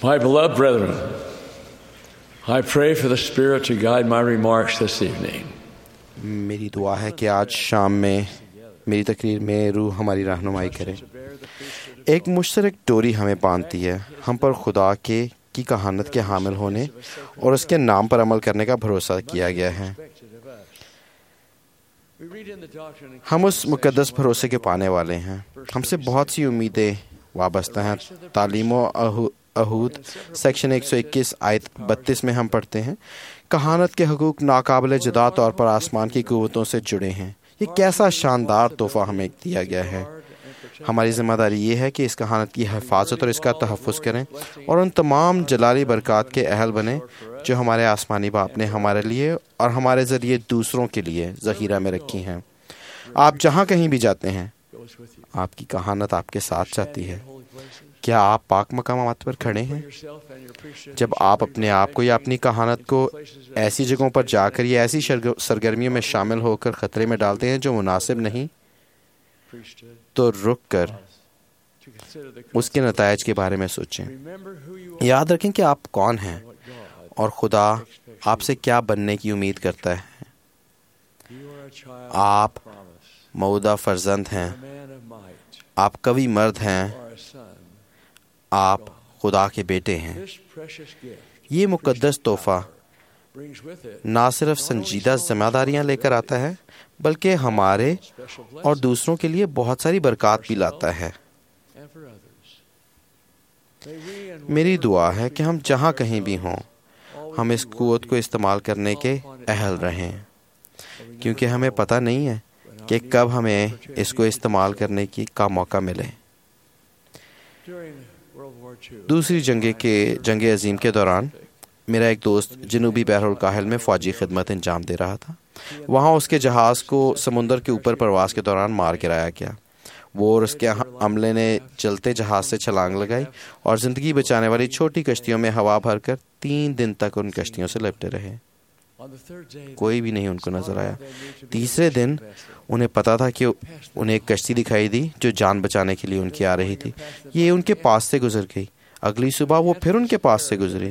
My beloved brethren, I pray for the Spirit to guide my remarks this evening. मेरी दुआ है कि आज शाम में मेरी तकरीर में रूह हमारी रहनुमाई करे। एक मुश्तरक डोरी हमें बांधती है, हम पर खुदा की कहानत के हामिल होने और उसके नाम पर अमल करने का भरोसा किया गया है। हम उस मुकद्दस भरोसे के पाने वाले हैं। हमसे बहुत सी उम्मीदें वाबस्ता हैं। तालीमो अहूद सेक्शन 121 आयत 32 में हम पढ़ते हैं, कहानत के हकूक नाकाबिल जुदा तौर पर आसमान की कुव्वतों से जुड़े हैं। ये कैसा शानदार तोहफा हमें दिया गया है। हमारी ज़िम्मेदारी ये है कि इस कहानत की हिफाजत और इसका तहफ़्फ़ुज़ करें और उन तमाम जलाली बरक़ात के अहल बने जो हमारे आसमानी बाप ने हमारे लिए और हमारे ज़रिए दूसरों के लिए ज़ख़ीरा में रखी हैं। आप जहाँ कहीं भी जाते हैं, आपकी कहानत आपके साथ जाती है। क्या आप पाक मकामात पर खड़े हैं? जब आप अपने आप को या अपनी कहानत को ऐसी जगहों पर जाकर या ऐसी सरगर्मियों में शामिल होकर ख़तरे में डालते हैं जो मुनासिब नहीं, तो रुक कर उसके नतायज के बारे में सोचें। याद रखें कि आप कौन हैं और खुदा आपसे क्या बनने की उम्मीद करता है। आप मौदा फर्जंद हैं, आप कवि मर्द हैं, आप खुदा के बेटे हैं। ये मुकद्दस तोहफा ना सिर्फ संजीदा जिम्मेदारियां लेकर आता है, बल्कि हमारे और दूसरों के लिए बहुत सारी बरकत भी लाता है। मेरी दुआ है कि हम जहाँ कहीं भी हों, हम इस कुव्वत को इस्तेमाल करने के अहल रहें, क्योंकि हमें पता नहीं है कि कब हमें इसको इस्तेमाल करने का मौका मिले। दूसरी जंग अजीम के दौरान मेरा एक दोस्त जनूबी बहरुल काहिल में फ़ौजी खिदमत अंजाम दे रहा था। वहाँ उसके जहाज़ को समुंदर के ऊपर परवास के दौरान मार गिराया गया। वो और उसके अमले ने चलते जहाज़ से छलांग लगाई और ज़िंदगी बचाने वाली छोटी कश्तियों में हवा भरकर 3 दिन तक उन कश्तियों से लिपटे रहे। कोई भी नहीं उनको नजर आया। तीसरे दिन उन्हें पता था कि उन्हें एक कश्ती दिखाई दी जो जान बचाने के लिए उनकी आ रही थी। ये उनके पास से गुजर गई। अगली सुबह वो फिर उनके पास से गुजरी।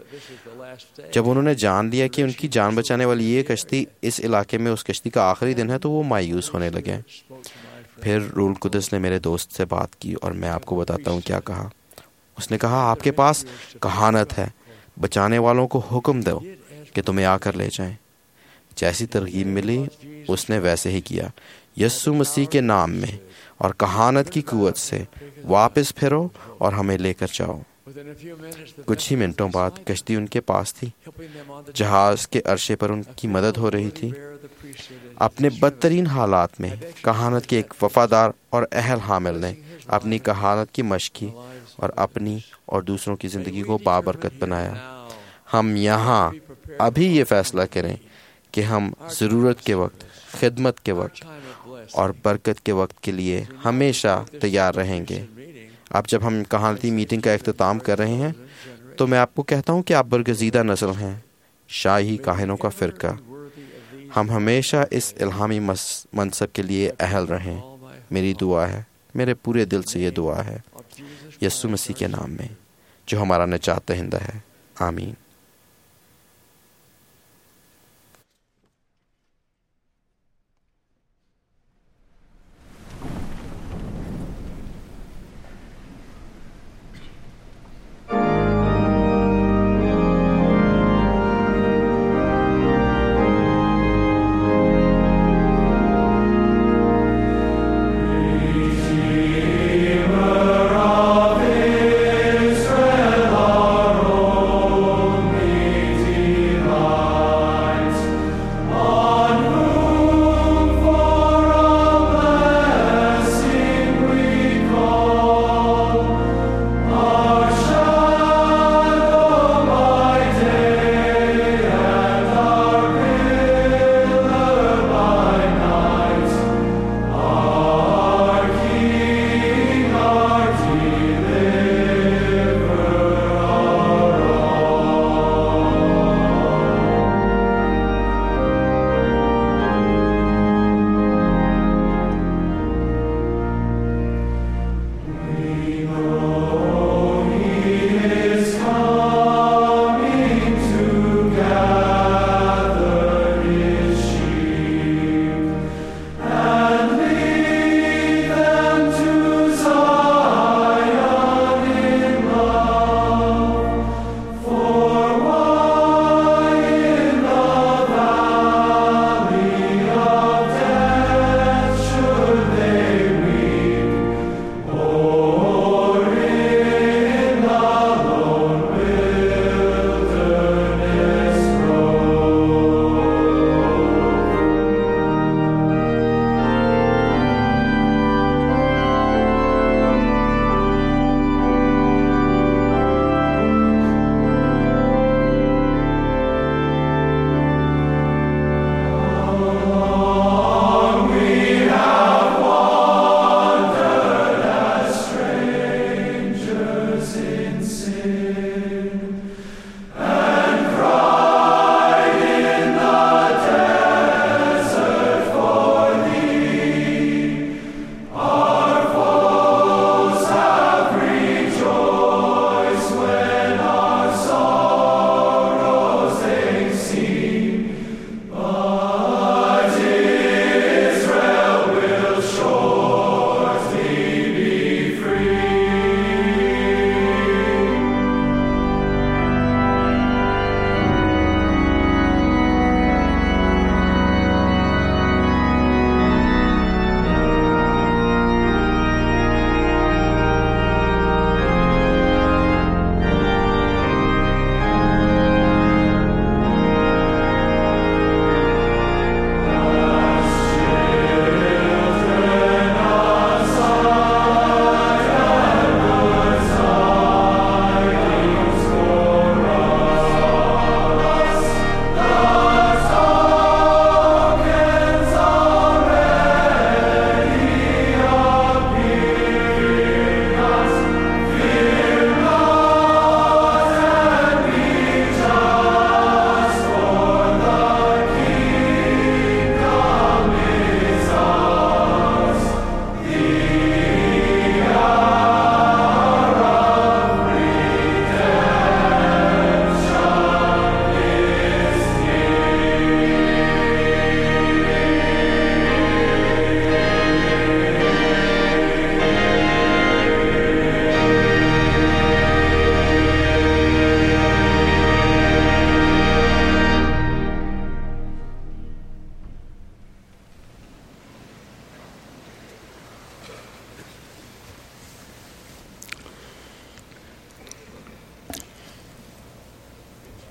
जब उन्होंने जान लिया कि उनकी जान बचाने वाली ये कश्ती इस इलाके में उस कश्ती का आखिरी दिन है, तो वो मायूस होने लगे। फिर रूल कुदस ने मेरे दोस्त से बात की और मैं आपको बताता हूँ क्या कहा। उसने कहा, आपके पास कहानत है, बचाने वालों को हुक्म दो कि तुम्हें आकर ले जाएं। जैसी तरगीब मिली उसने वैसे ही किया। यीशु मसीह के नाम में और कहानत की कुव्वत से वापस फिरो और हमें लेकर जाओ। कुछ ही मिनटों बाद कश्ती उनके पास थी। जहाज के अरशे पर उनकी मदद हो रही थी। अपने बदतरीन हालात में कहानत के एक वफादार और अहल हामिल ने अपनी कहानत की मशक की और अपनी और दूसरों की ज़िंदगी को बाबरकत बनाया। हम यहाँ अभी ये फैसला करें कि हम ज़रूरत के वक्त, खिदमत के वक्त और बरकत के वक्त के लिए हमेशा तैयार रहेंगे। अब जब हम कहानती मीटिंग का इख्तिताम कर रहे हैं, तो मैं आपको कहता हूँ कि आप बरगज़ीदा नस्ल हैं, शाही काहिनों का फ़िरका। हम हमेशा इस इल्हामी मनसब के लिए अहल रहें। मेरी दुआ है, मेरे पूरे दिल से ये दुआ है, यीशु मसीह के नाम में जो हमारा निजात दहिंदा है। आमीन। Israel, our own.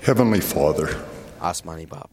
Heavenly Father, आसमानी बाप,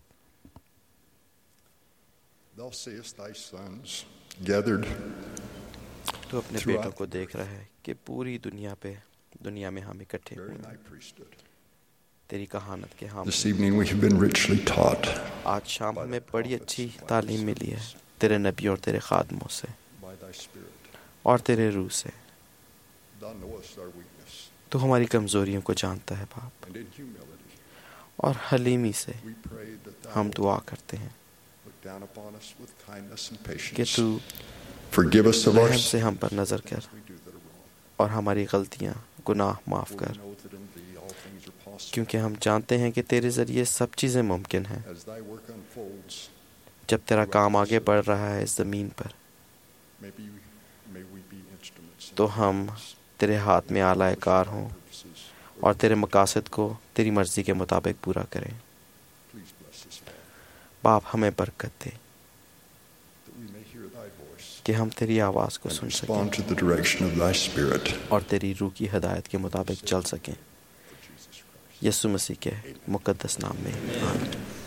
thou seest thy sons gathered तू अपने बेटों को देख रहा है कि पूरी दुनिया में हम इकट्ठे हुए bearing हैं thy priesthood. तेरी कहानत के हम। This evening we have been richly taught आज शाम हमें बड़ी अच्छी तालीम मिली है तेरे नबी और तेरे खादमों से by thy Spirit. और तेरे रूह से। Thou knowest our weakness, तू हमारी कमजोरियों को जानता है बाप, and in humility और हलीमी से we pray that thou हम दुआ करते हैं look down upon us with kindness and कि patience. तू Forgive us of our रहम से हम पर नजर कर sins we do that are wrong. और हमारी गलतियां गुनाह माफ For we कर, know that in thee all things are possible. क्योंकि हम जानते हैं कि तेरे जरिए सब चीजें मुमकिन हैं। As thy work unfolds, जब तेरा काम आगे बढ़ रहा है इस जमीन पर, may we be instruments in तो हम तेरे हाथ में आला कार हों purposes. और तेरे मकासद को तेरी मर्जी के मुताबिक पूरा करें। Please bless us, Father, बाप हमें बरकत दे that we may hear thy voice कि हम तेरी आवाज को and सुन respond सकें to the direction of thy Spirit. और तेरी रूह की हदायत के मुताबिक चल सकें। For Jesus Christ. यीशु मसीह के मुकद्दस नाम में आमीन।